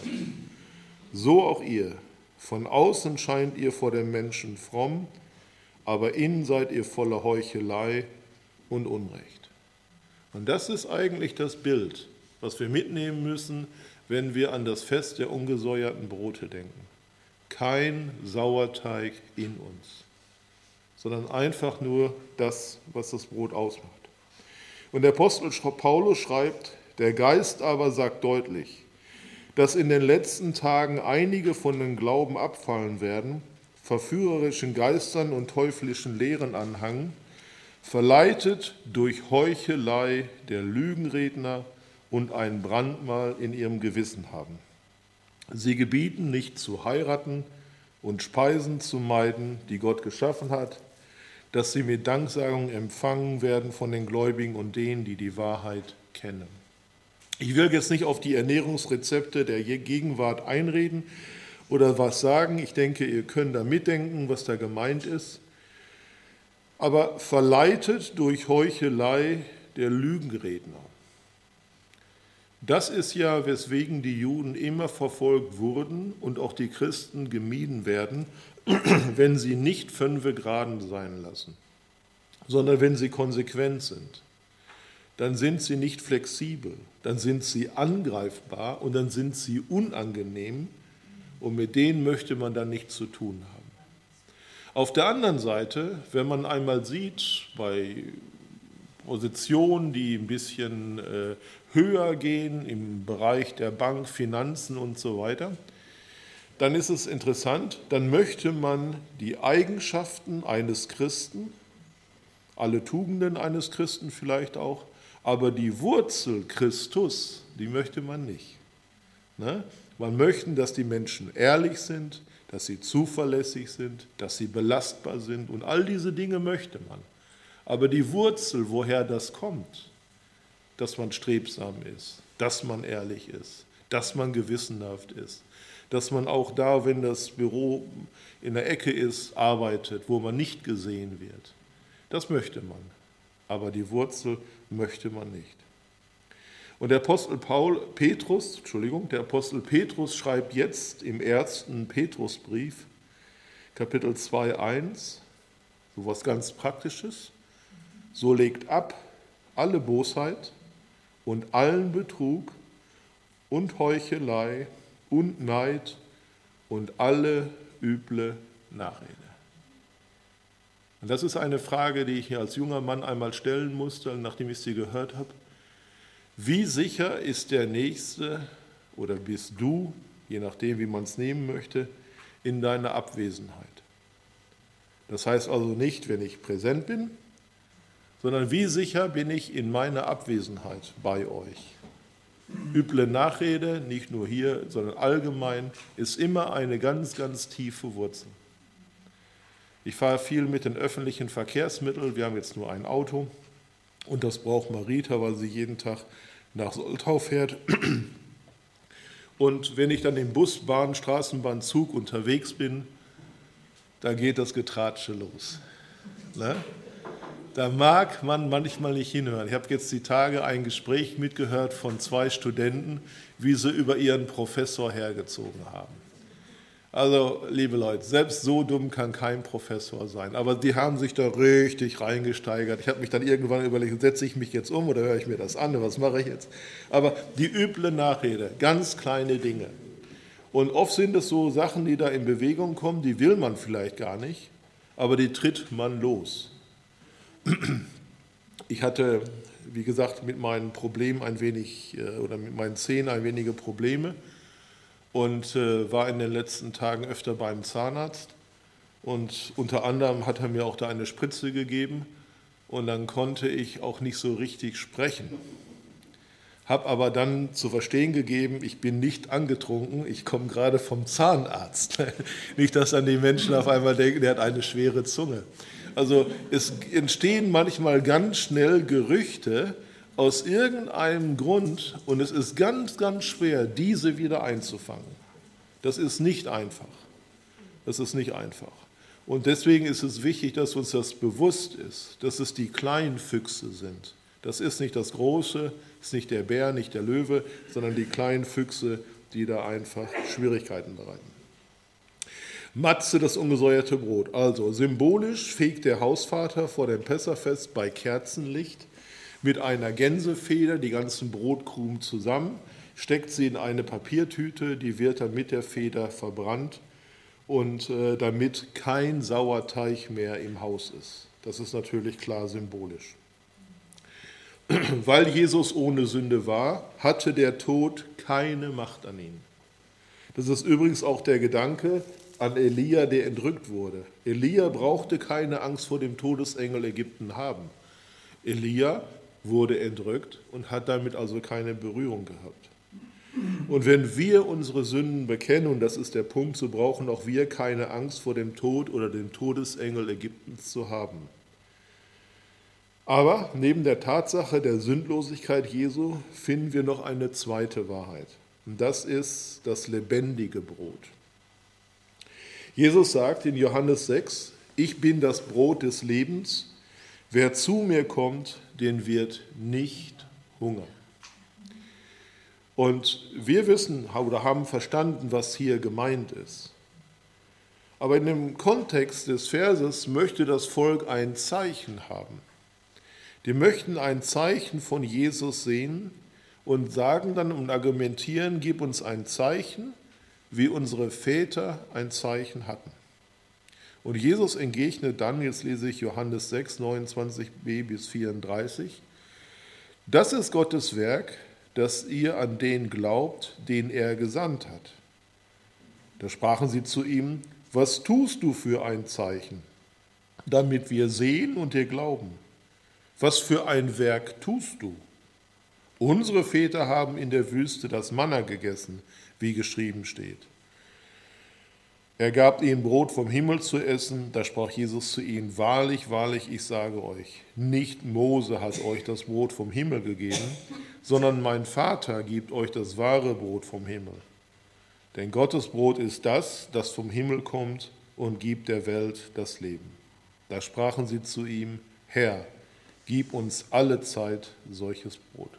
So auch ihr, von außen scheint ihr vor den Menschen fromm, aber innen seid ihr voller Heuchelei und Unrecht. Und das ist eigentlich das Bild, was wir mitnehmen müssen, wenn wir an das Fest der ungesäuerten Brote denken. Kein Sauerteig in uns, sondern einfach nur das, was das Brot ausmacht. Und der Apostel Paulus schreibt, der Geist aber sagt deutlich, dass in den letzten Tagen einige von dem Glauben abfallen werden, verführerischen Geistern und teuflischen Lehren anhangen, verleitet durch Heuchelei der Lügenredner und ein Brandmal in ihrem Gewissen haben. Sie gebieten nicht zu heiraten und Speisen zu meiden, die Gott geschaffen hat, dass sie mit Danksagung empfangen werden von den Gläubigen und denen, die die Wahrheit kennen. Ich will jetzt nicht auf die Ernährungsrezepte der Gegenwart einreden oder was sagen. Ich denke, ihr könnt da mitdenken, was da gemeint ist. Aber verleitet durch Heuchelei der Lügenredner. Das ist ja, weswegen die Juden immer verfolgt wurden und auch die Christen gemieden werden, wenn sie nicht fünfe Geraden sein lassen, sondern wenn sie konsequent sind. Dann sind sie nicht flexibel, dann sind sie angreifbar und dann sind sie unangenehm und mit denen möchte man dann nichts zu tun haben. Auf der anderen Seite, wenn man einmal sieht, bei Positionen, die ein bisschen äh, höher gehen im Bereich der Bank, Finanzen und so weiter, dann ist es interessant, dann möchte man die Eigenschaften eines Christen, alle Tugenden eines Christen vielleicht auch, aber die Wurzel Christus, die möchte man nicht. Ne? Man möchte, dass die Menschen ehrlich sind, dass sie zuverlässig sind, dass sie belastbar sind und all diese Dinge möchte man. Aber die Wurzel, woher das kommt, dass man strebsam ist, dass man ehrlich ist, dass man gewissenhaft ist, dass man auch da, wenn das Büro in der Ecke ist, arbeitet, wo man nicht gesehen wird. Das möchte man, aber die Wurzel möchte man nicht. Und der Apostel Paul, Petrus, Entschuldigung, der Apostel Petrus schreibt jetzt im ersten Petrusbrief, Kapitel zwei, eins, so was ganz Praktisches: So legt ab alle Bosheit und allen Betrug und Heuchelei und Neid und alle üble Nachrede. Und das ist eine Frage, die ich mir als junger Mann einmal stellen musste, nachdem ich sie gehört habe. Wie sicher ist der Nächste oder bist du, je nachdem, wie man es nehmen möchte, in deiner Abwesenheit? Das heißt also nicht, wenn ich präsent bin, sondern wie sicher bin ich in meiner Abwesenheit bei euch? Üble Nachrede, nicht nur hier, sondern allgemein, ist immer eine ganz, ganz tiefe Wurzel. Ich fahre viel mit den öffentlichen Verkehrsmitteln, wir haben jetzt nur ein Auto und das braucht Marita, weil sie jeden Tag nach Soltau fährt. Und wenn ich dann im Bus, Bahn, Straßenbahn, Zug unterwegs bin, da geht das Getratsche los. Ne? Da mag man manchmal nicht hinhören. Ich habe jetzt die Tage ein Gespräch mitgehört von zwei Studenten, wie sie über ihren Professor hergezogen haben. Also, liebe Leute, selbst so dumm kann kein Professor sein. Aber die haben sich da richtig reingesteigert. Ich habe mich dann irgendwann überlegt, setze ich mich jetzt um oder höre ich mir das an? Was mache ich jetzt? Aber die üble Nachrede, ganz kleine Dinge. Und oft sind es so Sachen, die da in Bewegung kommen, die will man vielleicht gar nicht, aber die tritt man los. Ich hatte, wie gesagt, mit meinen Problemen ein wenig, oder mit meinen Zähnen ein wenige Probleme und äh, war in den letzten Tagen öfter beim Zahnarzt. Und unter anderem hat er mir auch da eine Spritze gegeben und dann konnte ich auch nicht so richtig sprechen. Habe aber dann zu verstehen gegeben, ich bin nicht angetrunken, ich komme gerade vom Zahnarzt. Nicht, dass dann die Menschen auf einmal denken, der hat eine schwere Zunge. Also es entstehen manchmal ganz schnell Gerüchte aus irgendeinem Grund und es ist ganz, ganz schwer, diese wieder einzufangen. Das ist nicht einfach. Das ist nicht einfach. Und deswegen ist es wichtig, dass uns das bewusst ist, dass es die kleinen Füchse sind. Das ist nicht das Große, ist nicht der Bär, nicht der Löwe, sondern die kleinen Füchse, die da einfach Schwierigkeiten bereiten. Matze, das ungesäuerte Brot. Also symbolisch fegt der Hausvater vor dem Pessachfest bei Kerzenlicht mit einer Gänsefeder die ganzen Brotkrumen zusammen, steckt sie in eine Papiertüte, die wird dann mit der Feder verbrannt und äh, damit kein Sauerteig mehr im Haus ist. Das ist natürlich klar symbolisch. Weil Jesus ohne Sünde war, hatte der Tod keine Macht an ihn. Das ist übrigens auch der Gedanke an Elia, der entrückt wurde. Elia brauchte keine Angst vor dem Todesengel Ägypten haben. Elia wurde entrückt und hat damit also keine Berührung gehabt. Und wenn wir unsere Sünden bekennen, und das ist der Punkt, so brauchen auch wir keine Angst vor dem Tod oder dem Todesengel Ägyptens zu haben. Aber neben der Tatsache der Sündlosigkeit Jesu finden wir noch eine zweite Wahrheit. Und das ist das lebendige Brot. Jesus sagt in Johannes sechs, ich bin das Brot des Lebens. Wer zu mir kommt, den wird nicht hungern. Und wir wissen oder haben verstanden, was hier gemeint ist. Aber in dem Kontext des Verses möchte das Volk ein Zeichen haben. Die möchten ein Zeichen von Jesus sehen und sagen dann und argumentieren, gib uns ein Zeichen, wie unsere Väter ein Zeichen hatten. Und Jesus entgegnet dann, jetzt lese ich Johannes sechs, neunundzwanzig b bis vierunddreißig, das ist Gottes Werk, dass ihr an den glaubt, den er gesandt hat. Da sprachen sie zu ihm: Was tust du für ein Zeichen, damit wir sehen und dir glauben? Was für ein Werk tust du? Unsere Väter haben in der Wüste das Manna gegessen, wie geschrieben steht. Er gab ihnen Brot vom Himmel zu essen. Da sprach Jesus zu ihnen: Wahrlich, wahrlich, ich sage euch, nicht Mose hat euch das Brot vom Himmel gegeben, sondern mein Vater gibt euch das wahre Brot vom Himmel. Denn Gottes Brot ist das, das vom Himmel kommt und gibt der Welt das Leben. Da sprachen sie zu ihm: Herr, gib uns alle Zeit solches Brot.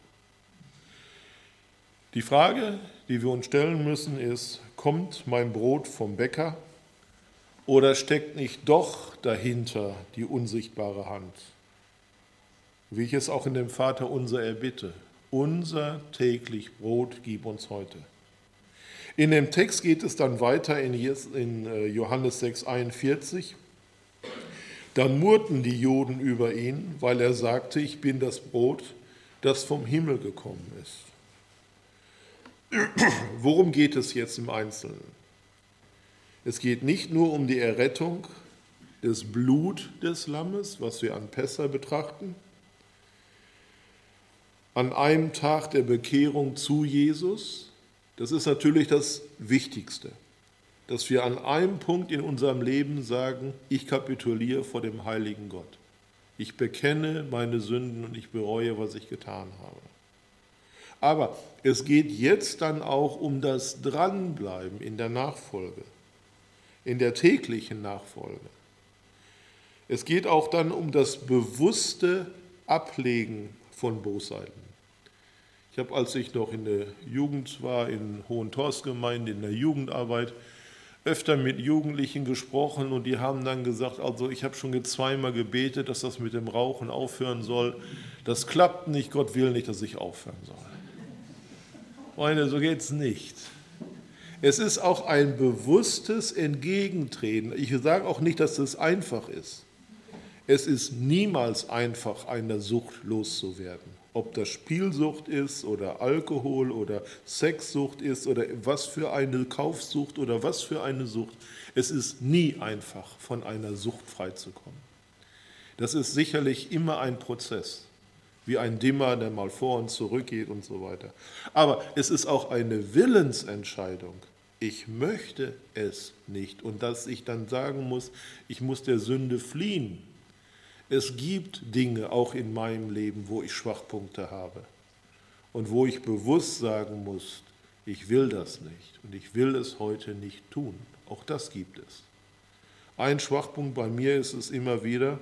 Die Frage, die wir uns stellen müssen, ist: Kommt mein Brot vom Bäcker oder steckt nicht doch dahinter die unsichtbare Hand? Wie ich es auch in dem Vaterunser erbitte: Unser täglich Brot gib uns heute. In dem Text geht es dann weiter in Johannes sechs einundvierzig. Dann murrten die Juden über ihn, weil er sagte: Ich bin das Brot, das vom Himmel gekommen ist. Worum geht es jetzt im Einzelnen? Es geht nicht nur um die Errettung des Blut des Lammes, was wir an Pessa betrachten, an einem Tag der Bekehrung zu Jesus. Das ist natürlich das Wichtigste, dass wir an einem Punkt in unserem Leben sagen: Ich kapituliere vor dem heiligen Gott. Ich bekenne meine Sünden und ich bereue, was ich getan habe. Aber es geht jetzt dann auch um das Dranbleiben in der Nachfolge, in der täglichen Nachfolge. Es geht auch dann um das bewusste Ablegen von Bosheiten. Ich habe, als ich noch in der Jugend war, in Hohentorfsgemeinde, in der Jugendarbeit, öfter mit Jugendlichen gesprochen und die haben dann gesagt: Also ich habe schon zweimal gebetet, dass das mit dem Rauchen aufhören soll. Das klappt nicht, Gott will nicht, dass ich aufhören soll. Freunde, so geht es nicht. Es ist auch ein bewusstes Entgegentreten. Ich sage auch nicht, dass es einfach ist. Es ist niemals einfach, einer Sucht loszuwerden. Ob das Spielsucht ist oder Alkohol oder Sexsucht ist oder was für eine Kaufsucht oder was für eine Sucht. Es ist nie einfach, von einer Sucht freizukommen. Das ist sicherlich immer ein Prozess, wie ein Dimmer, der mal vor und zurück geht und so weiter. Aber es ist auch eine Willensentscheidung. Ich möchte es nicht. Und dass ich dann sagen muss, ich muss der Sünde fliehen. Es gibt Dinge auch in meinem Leben, wo ich Schwachpunkte habe und wo ich bewusst sagen muss: Ich will das nicht und ich will es heute nicht tun. Auch das gibt es. Ein Schwachpunkt bei mir ist es immer wieder,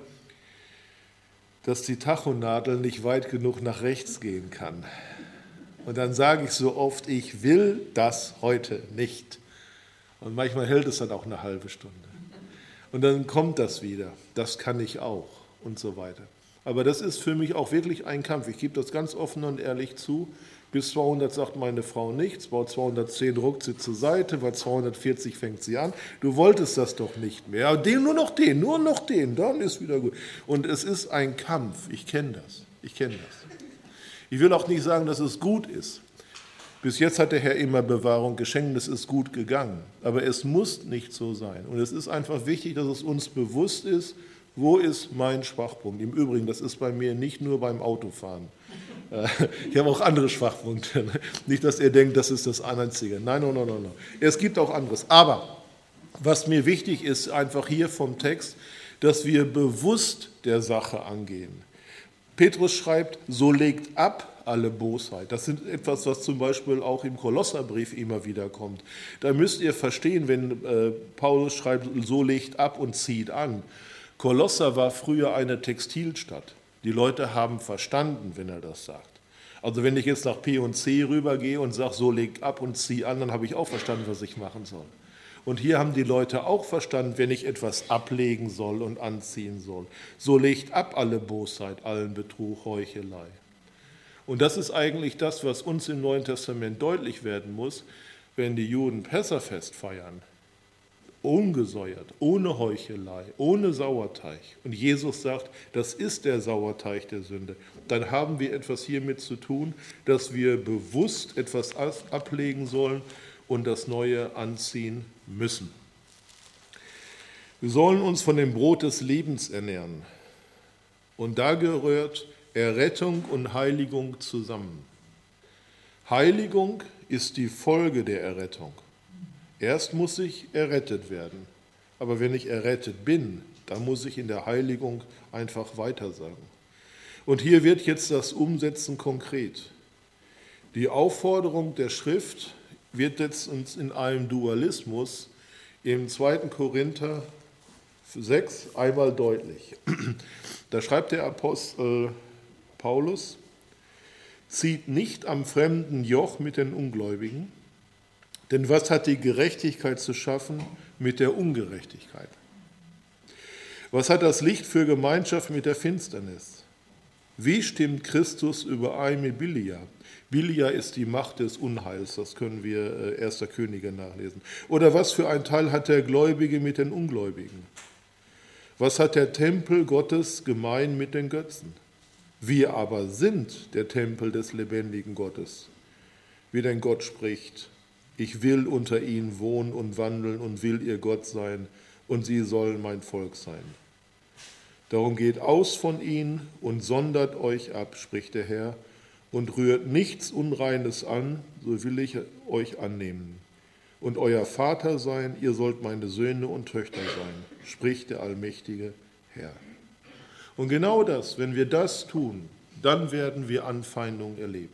dass die Tachonadel nicht weit genug nach rechts gehen kann. Und dann sage ich so oft: Ich will das heute nicht. Und manchmal hält es dann auch eine halbe Stunde. Und dann kommt das wieder. Das kann ich auch. Und so weiter. Aber das ist für mich auch wirklich ein Kampf. Ich gebe das ganz offen und ehrlich zu. Bis zweihundert sagt meine Frau nichts, bei zweihundertzehn ruckt sie zur Seite, bei zweihundertvierzig fängt sie an. Du wolltest das doch nicht mehr. Den, nur noch den, nur noch den, dann ist wieder gut. Und es ist ein Kampf. Ich kenne das. Ich kenne das. Ich will auch nicht sagen, dass es gut ist. Bis jetzt hat der Herr immer Bewahrung geschenkt, es ist gut gegangen. Aber es muss nicht so sein. Und es ist einfach wichtig, dass es uns bewusst ist, wo ist mein Schwachpunkt? Im Übrigen, das ist bei mir nicht nur beim Autofahren. Ich habe auch andere Schwachpunkte. Nicht, dass ihr denkt, das ist das Einzige. Nein, nein, nein, nein. Es gibt auch anderes. Aber was mir wichtig ist, einfach hier vom Text, dass wir bewusst der Sache angehen. Petrus schreibt: So legt ab alle Bosheit. Das ist etwas, was zum Beispiel auch im Kolosserbrief immer wieder kommt. Da müsst ihr verstehen, wenn äh, Paulus schreibt: So legt ab und zieht an. Kolosser war früher eine Textilstadt. Die Leute haben verstanden, wenn er das sagt. Also wenn ich jetzt nach P und C rübergehe und sage: So legt ab und zieh an, dann habe ich auch verstanden, was ich machen soll. Und hier haben die Leute auch verstanden, wenn ich etwas ablegen soll und anziehen soll. So legt ab alle Bosheit, allen Betrug, Heuchelei. Und das ist eigentlich das, was uns im Neuen Testament deutlich werden muss, wenn die Juden Pessachfest feiern ungesäuert, ohne Heuchelei, ohne Sauerteig. Und Jesus sagt, das ist der Sauerteig der Sünde. Dann haben wir etwas hiermit zu tun, dass wir bewusst etwas ablegen sollen und das Neue anziehen müssen. Wir sollen uns von dem Brot des Lebens ernähren. Und da gehört Errettung und Heiligung zusammen. Heiligung ist die Folge der Errettung. Erst muss ich errettet werden. Aber wenn ich errettet bin, dann muss ich in der Heiligung einfach weitersagen. Und hier wird jetzt das Umsetzen konkret. Die Aufforderung der Schrift wird jetzt uns in einem Dualismus im zweiten Korinther sechs einmal deutlich. Da schreibt der Apostel Paulus, zieht nicht am fremden Joch mit den Ungläubigen, denn was hat die Gerechtigkeit zu schaffen mit der Ungerechtigkeit? Was hat das Licht für Gemeinschaft mit der Finsternis? Wie stimmt Christus überein mit Bilia? Bilia ist die Macht des Unheils, das können wir erster Könige nachlesen. Oder was für ein Teil hat der Gläubige mit den Ungläubigen? Was hat der Tempel Gottes gemein mit den Götzen? Wir aber sind der Tempel des lebendigen Gottes. Wie denn Gott spricht, ich will unter ihnen wohnen und wandeln und will ihr Gott sein und sie sollen mein Volk sein. Darum geht aus von ihnen und sondert euch ab, spricht der Herr, und rührt nichts Unreines an, so will ich euch annehmen. Und euer Vater sein, ihr sollt meine Söhne und Töchter sein, spricht der allmächtige Herr. Und genau das, wenn wir das tun, dann werden wir Anfeindung erleben.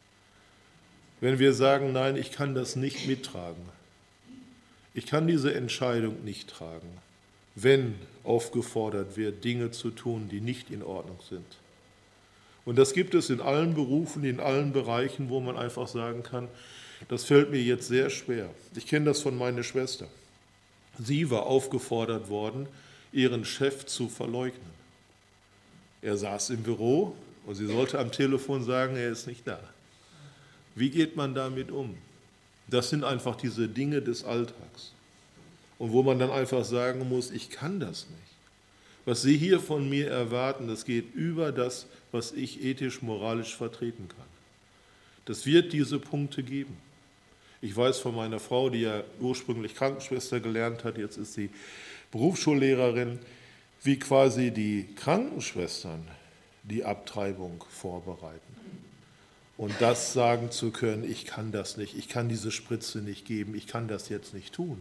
Wenn wir sagen, nein, ich kann das nicht mittragen, ich kann diese Entscheidung nicht tragen, wenn aufgefordert wird, Dinge zu tun, die nicht in Ordnung sind. Und das gibt es in allen Berufen, in allen Bereichen, wo man einfach sagen kann, das fällt mir jetzt sehr schwer. Ich kenne das von meiner Schwester. Sie war aufgefordert worden, ihren Chef zu verleugnen. Er saß im Büro und sie sollte am Telefon sagen, er ist nicht da. Wie geht man damit um? Das sind einfach diese Dinge des Alltags. Und wo man dann einfach sagen muss, ich kann das nicht. Was Sie hier von mir erwarten, das geht über das, was ich ethisch, moralisch vertreten kann. Das wird diese Punkte geben. Ich weiß von meiner Frau, die ja ursprünglich Krankenschwester gelernt hat, jetzt ist sie Berufsschullehrerin, wie quasi die Krankenschwestern die Abtreibung vorbereiten. Und das sagen zu können, ich kann das nicht, ich kann diese Spritze nicht geben, ich kann das jetzt nicht tun.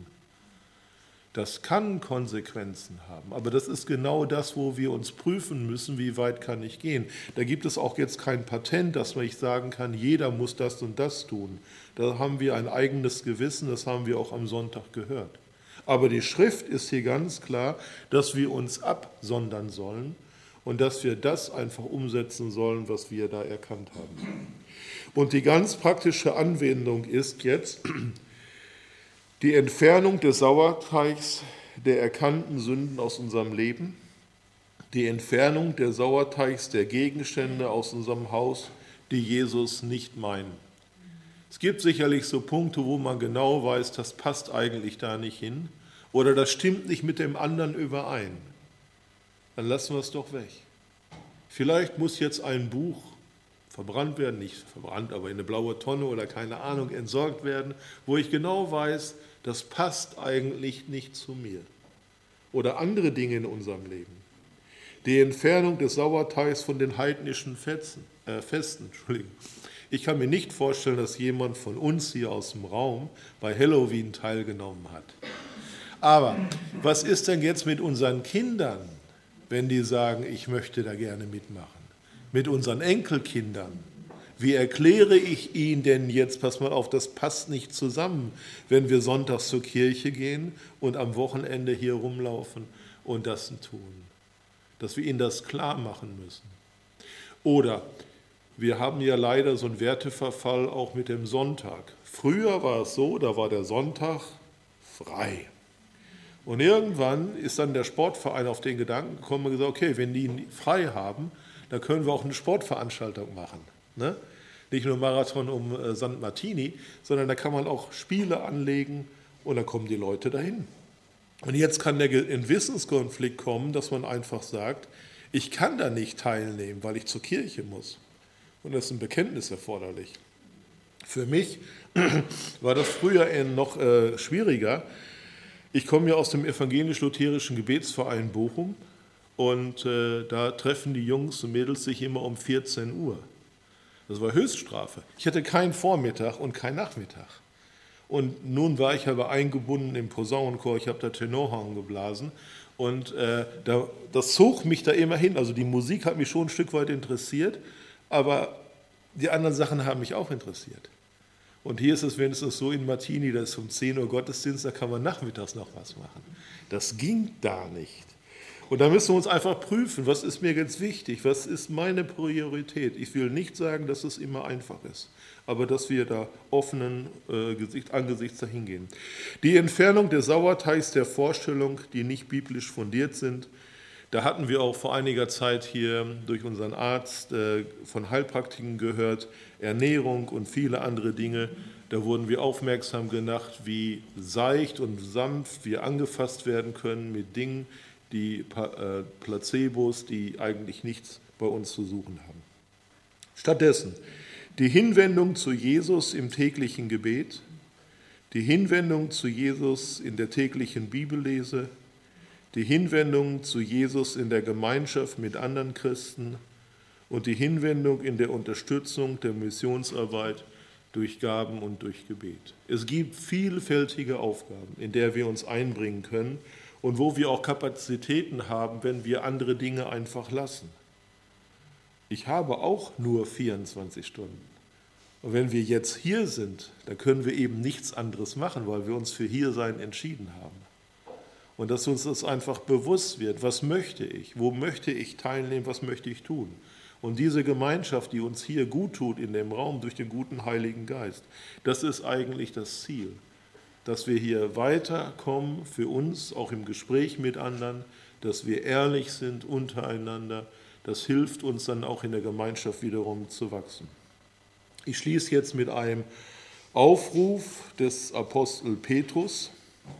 Das kann Konsequenzen haben, aber das ist genau das, wo wir uns prüfen müssen, wie weit kann ich gehen. Da gibt es auch jetzt kein Patent, dass man nicht sagen kann, jeder muss das und das tun. Da haben wir ein eigenes Gewissen, das haben wir auch am Sonntag gehört. Aber die Schrift ist hier ganz klar, dass wir uns absondern sollen und dass wir das einfach umsetzen sollen, was wir da erkannt haben. Und die ganz praktische Anwendung ist jetzt die Entfernung des Sauerteigs der erkannten Sünden aus unserem Leben, die Entfernung der Sauerteigs der Gegenstände aus unserem Haus, die Jesus nicht meinen. Es gibt sicherlich so Punkte, wo man genau weiß, das passt eigentlich da nicht hin oder das stimmt nicht mit dem anderen überein. Dann lassen wir es doch weg. Vielleicht muss jetzt ein Buch verbrannt werden, nicht verbrannt, aber in eine blaue Tonne oder keine Ahnung, entsorgt werden, wo ich genau weiß, das passt eigentlich nicht zu mir. Oder andere Dinge in unserem Leben. Die Entfernung des Sauerteigs von den heidnischen Fetzen, äh, Festen. Entschuldigung. Ich kann mir nicht vorstellen, dass jemand von uns hier aus dem Raum bei Halloween teilgenommen hat. Aber was ist denn jetzt mit unseren Kindern, wenn die sagen, ich möchte da gerne mitmachen? Mit unseren Enkelkindern? Wie erkläre ich ihnen denn jetzt, pass mal auf, das passt nicht zusammen, wenn wir sonntags zur Kirche gehen und am Wochenende hier rumlaufen und das tun? Dass wir ihnen das klar machen müssen. Oder wir haben ja leider so einen Werteverfall auch mit dem Sonntag. Früher war es so, da war der Sonntag frei. Und irgendwann ist dann der Sportverein auf den Gedanken gekommen und gesagt, okay, wenn die ihn frei haben, dann können wir auch eine Sportveranstaltung machen. Ne? Nicht nur Marathon um äh, Sankt Martini, sondern da kann man auch Spiele anlegen und dann kommen die Leute dahin. Und jetzt kann der Gewissenskonflikt kommen, dass man einfach sagt, ich kann da nicht teilnehmen, weil ich zur Kirche muss. Und es ist ein Bekenntnis erforderlich. Für mich war das früher noch äh, schwieriger. Ich komme ja aus dem evangelisch-lutherischen Gebetsverein Bochum und äh, da treffen die Jungs und Mädels sich immer um vierzehn Uhr. Das war Höchststrafe. Ich hatte keinen Vormittag und keinen Nachmittag. Und nun war ich aber eingebunden im Posaunenchor, ich habe da Tenorhorn geblasen und äh, da, das zog mich da immer hin. Also die Musik hat mich schon ein Stück weit interessiert, aber die anderen Sachen haben mich auch interessiert. Und hier ist es wenigstens so in Martini, da ist um zehn Uhr Gottesdienst, da kann man nachmittags noch was machen. Das ging da nicht. Und da müssen wir uns einfach prüfen, was ist mir jetzt wichtig, was ist meine Priorität. Ich will nicht sagen, dass es immer einfach ist, aber dass wir da offenen äh, Gesicht, Angesichts dahin gehen. Die Entfernung des Sauerteigs der Vorstellung, die nicht biblisch fundiert sind, da hatten wir auch vor einiger Zeit hier durch unseren Arzt äh, von Heilpraktiken gehört, Ernährung und viele andere Dinge. Da wurden wir aufmerksam gemacht, wie seicht und sanft wir angefasst werden können mit Dingen, die äh, Placebos, die eigentlich nichts bei uns zu suchen haben. Stattdessen die Hinwendung zu Jesus im täglichen Gebet, die Hinwendung zu Jesus in der täglichen Bibellese, die Hinwendung zu Jesus in der Gemeinschaft mit anderen Christen und die Hinwendung in der Unterstützung der Missionsarbeit durch Gaben und durch Gebet. Es gibt vielfältige Aufgaben, in der wir uns einbringen können und wo wir auch Kapazitäten haben, wenn wir andere Dinge einfach lassen. Ich habe auch nur vierundzwanzig Stunden. Und wenn wir jetzt hier sind, dann können wir eben nichts anderes machen, weil wir uns für Hiersein entschieden haben. Und dass uns das einfach bewusst wird, was möchte ich, wo möchte ich teilnehmen, was möchte ich tun. Und diese Gemeinschaft, die uns hier gut tut in dem Raum durch den guten Heiligen Geist, das ist eigentlich das Ziel, dass wir hier weiterkommen für uns, auch im Gespräch mit anderen, dass wir ehrlich sind untereinander. Das hilft uns dann auch in der Gemeinschaft wiederum zu wachsen. Ich schließe jetzt mit einem Aufruf des Apostel Petrus.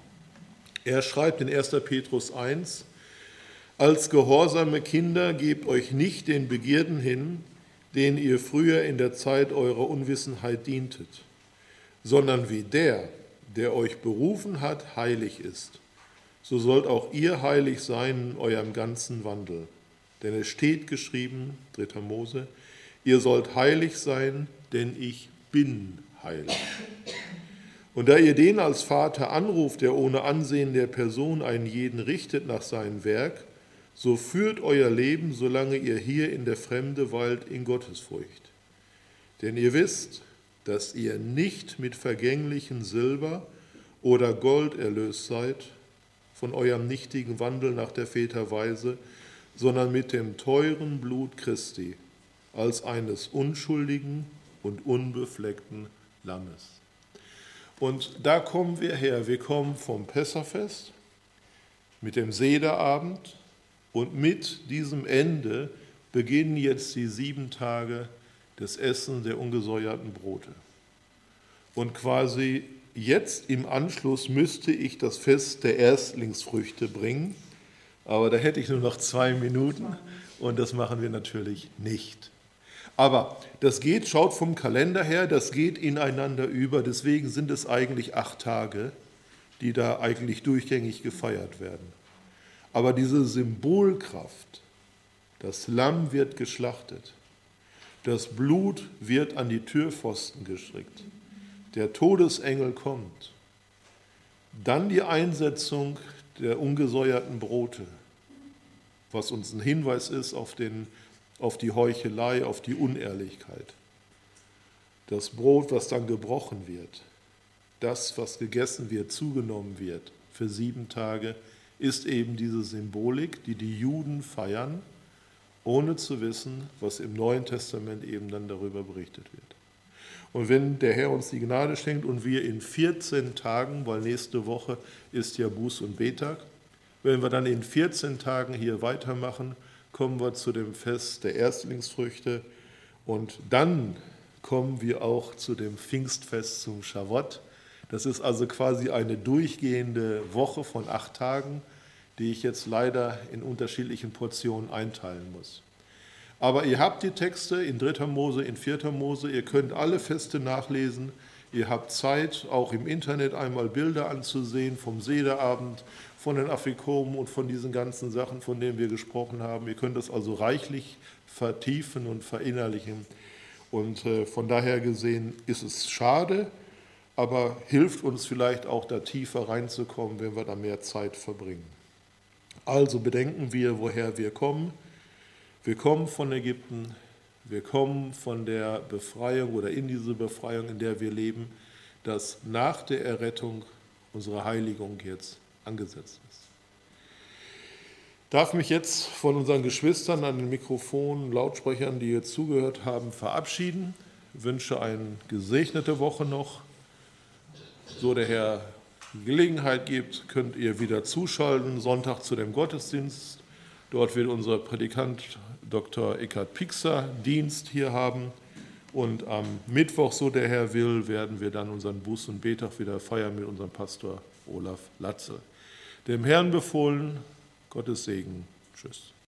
Er schreibt in erster Petrus eins, als gehorsame Kinder gebt euch nicht den Begierden hin, denen ihr früher in der Zeit eurer Unwissenheit dientet, sondern wie der, der euch berufen hat, heilig ist. So sollt auch ihr heilig sein in eurem ganzen Wandel. Denn es steht geschrieben, dritter Mose, ihr sollt heilig sein, denn ich bin heilig. Und da ihr den als Vater anruft, der ohne Ansehen der Person einen jeden richtet nach seinem Werk, so führt euer Leben, solange ihr hier in der Fremde weilt, in Gottesfurcht. Denn ihr wisst, dass ihr nicht mit vergänglichem Silber oder Gold erlöst seid, von eurem nichtigen Wandel nach der Väter Weise, sondern mit dem teuren Blut Christi, als eines unschuldigen und unbefleckten Lammes. Und da kommen wir her, wir kommen vom Pessachfest mit dem Sederabend und mit diesem Ende beginnen jetzt die sieben Tage des Essens der ungesäuerten Brote. Und quasi jetzt im Anschluss müsste ich das Fest der Erstlingsfrüchte bringen, aber da hätte ich nur noch zwei Minuten und das machen wir natürlich nicht. Aber das geht, schaut vom Kalender her, das geht ineinander über, deswegen sind es eigentlich acht Tage, die da eigentlich durchgängig gefeiert werden. Aber diese Symbolkraft, das Lamm wird geschlachtet, das Blut wird an die Türpfosten gestrickt, der Todesengel kommt, dann die Einsetzung der ungesäuerten Brote, was uns ein Hinweis ist auf, den, auf die Heuchelei, auf die Unehrlichkeit. Das Brot, was dann gebrochen wird, das, was gegessen wird, zugenommen wird für sieben Tage, ist eben diese Symbolik, die die Juden feiern, ohne zu wissen, was im Neuen Testament eben dann darüber berichtet wird. Und wenn der Herr uns die Gnade schenkt und wir in vierzehn Tagen, weil nächste Woche ist ja Buß- und Betag, wenn wir dann in vierzehn Tagen hier weitermachen, kommen wir zu dem Fest der Erstlingsfrüchte und dann kommen wir auch zu dem Pfingstfest zum Schavott. Das ist also quasi eine durchgehende Woche von acht Tagen, die ich jetzt leider in unterschiedlichen Portionen einteilen muss. Aber ihr habt die Texte in dritter Mose, in vierter Mose, ihr könnt alle Feste nachlesen, ihr habt Zeit, auch im Internet einmal Bilder anzusehen vom Sederabend, von den Afikomen und von diesen ganzen Sachen, von denen wir gesprochen haben. Ihr könnt das also reichlich vertiefen und verinnerlichen. Und von daher gesehen ist es schade, aber hilft uns vielleicht auch da tiefer reinzukommen, wenn wir da mehr Zeit verbringen. Also bedenken wir, woher wir kommen. Wir kommen von Ägypten, wir kommen von der Befreiung oder in diese Befreiung, in der wir leben, dass nach der Errettung unsere Heiligung jetzt angesetzt ist. Ich darf mich jetzt von unseren Geschwistern an den Mikrofonen, Lautsprechern, die jetzt zugehört haben, verabschieden. Ich wünsche eine gesegnete Woche noch. So der Herr Gelegenheit gibt, könnt ihr wieder zuschalten, Sonntag zu dem Gottesdienst. Dort wird unser Predikant Doktor Eckhard Piekser Dienst hier haben. Und am Mittwoch, so der Herr will, werden wir dann unseren Buß- und Betag wieder feiern mit unserem Pastor Olaf Latze. Dem Herrn befohlen, Gottes Segen. Tschüss.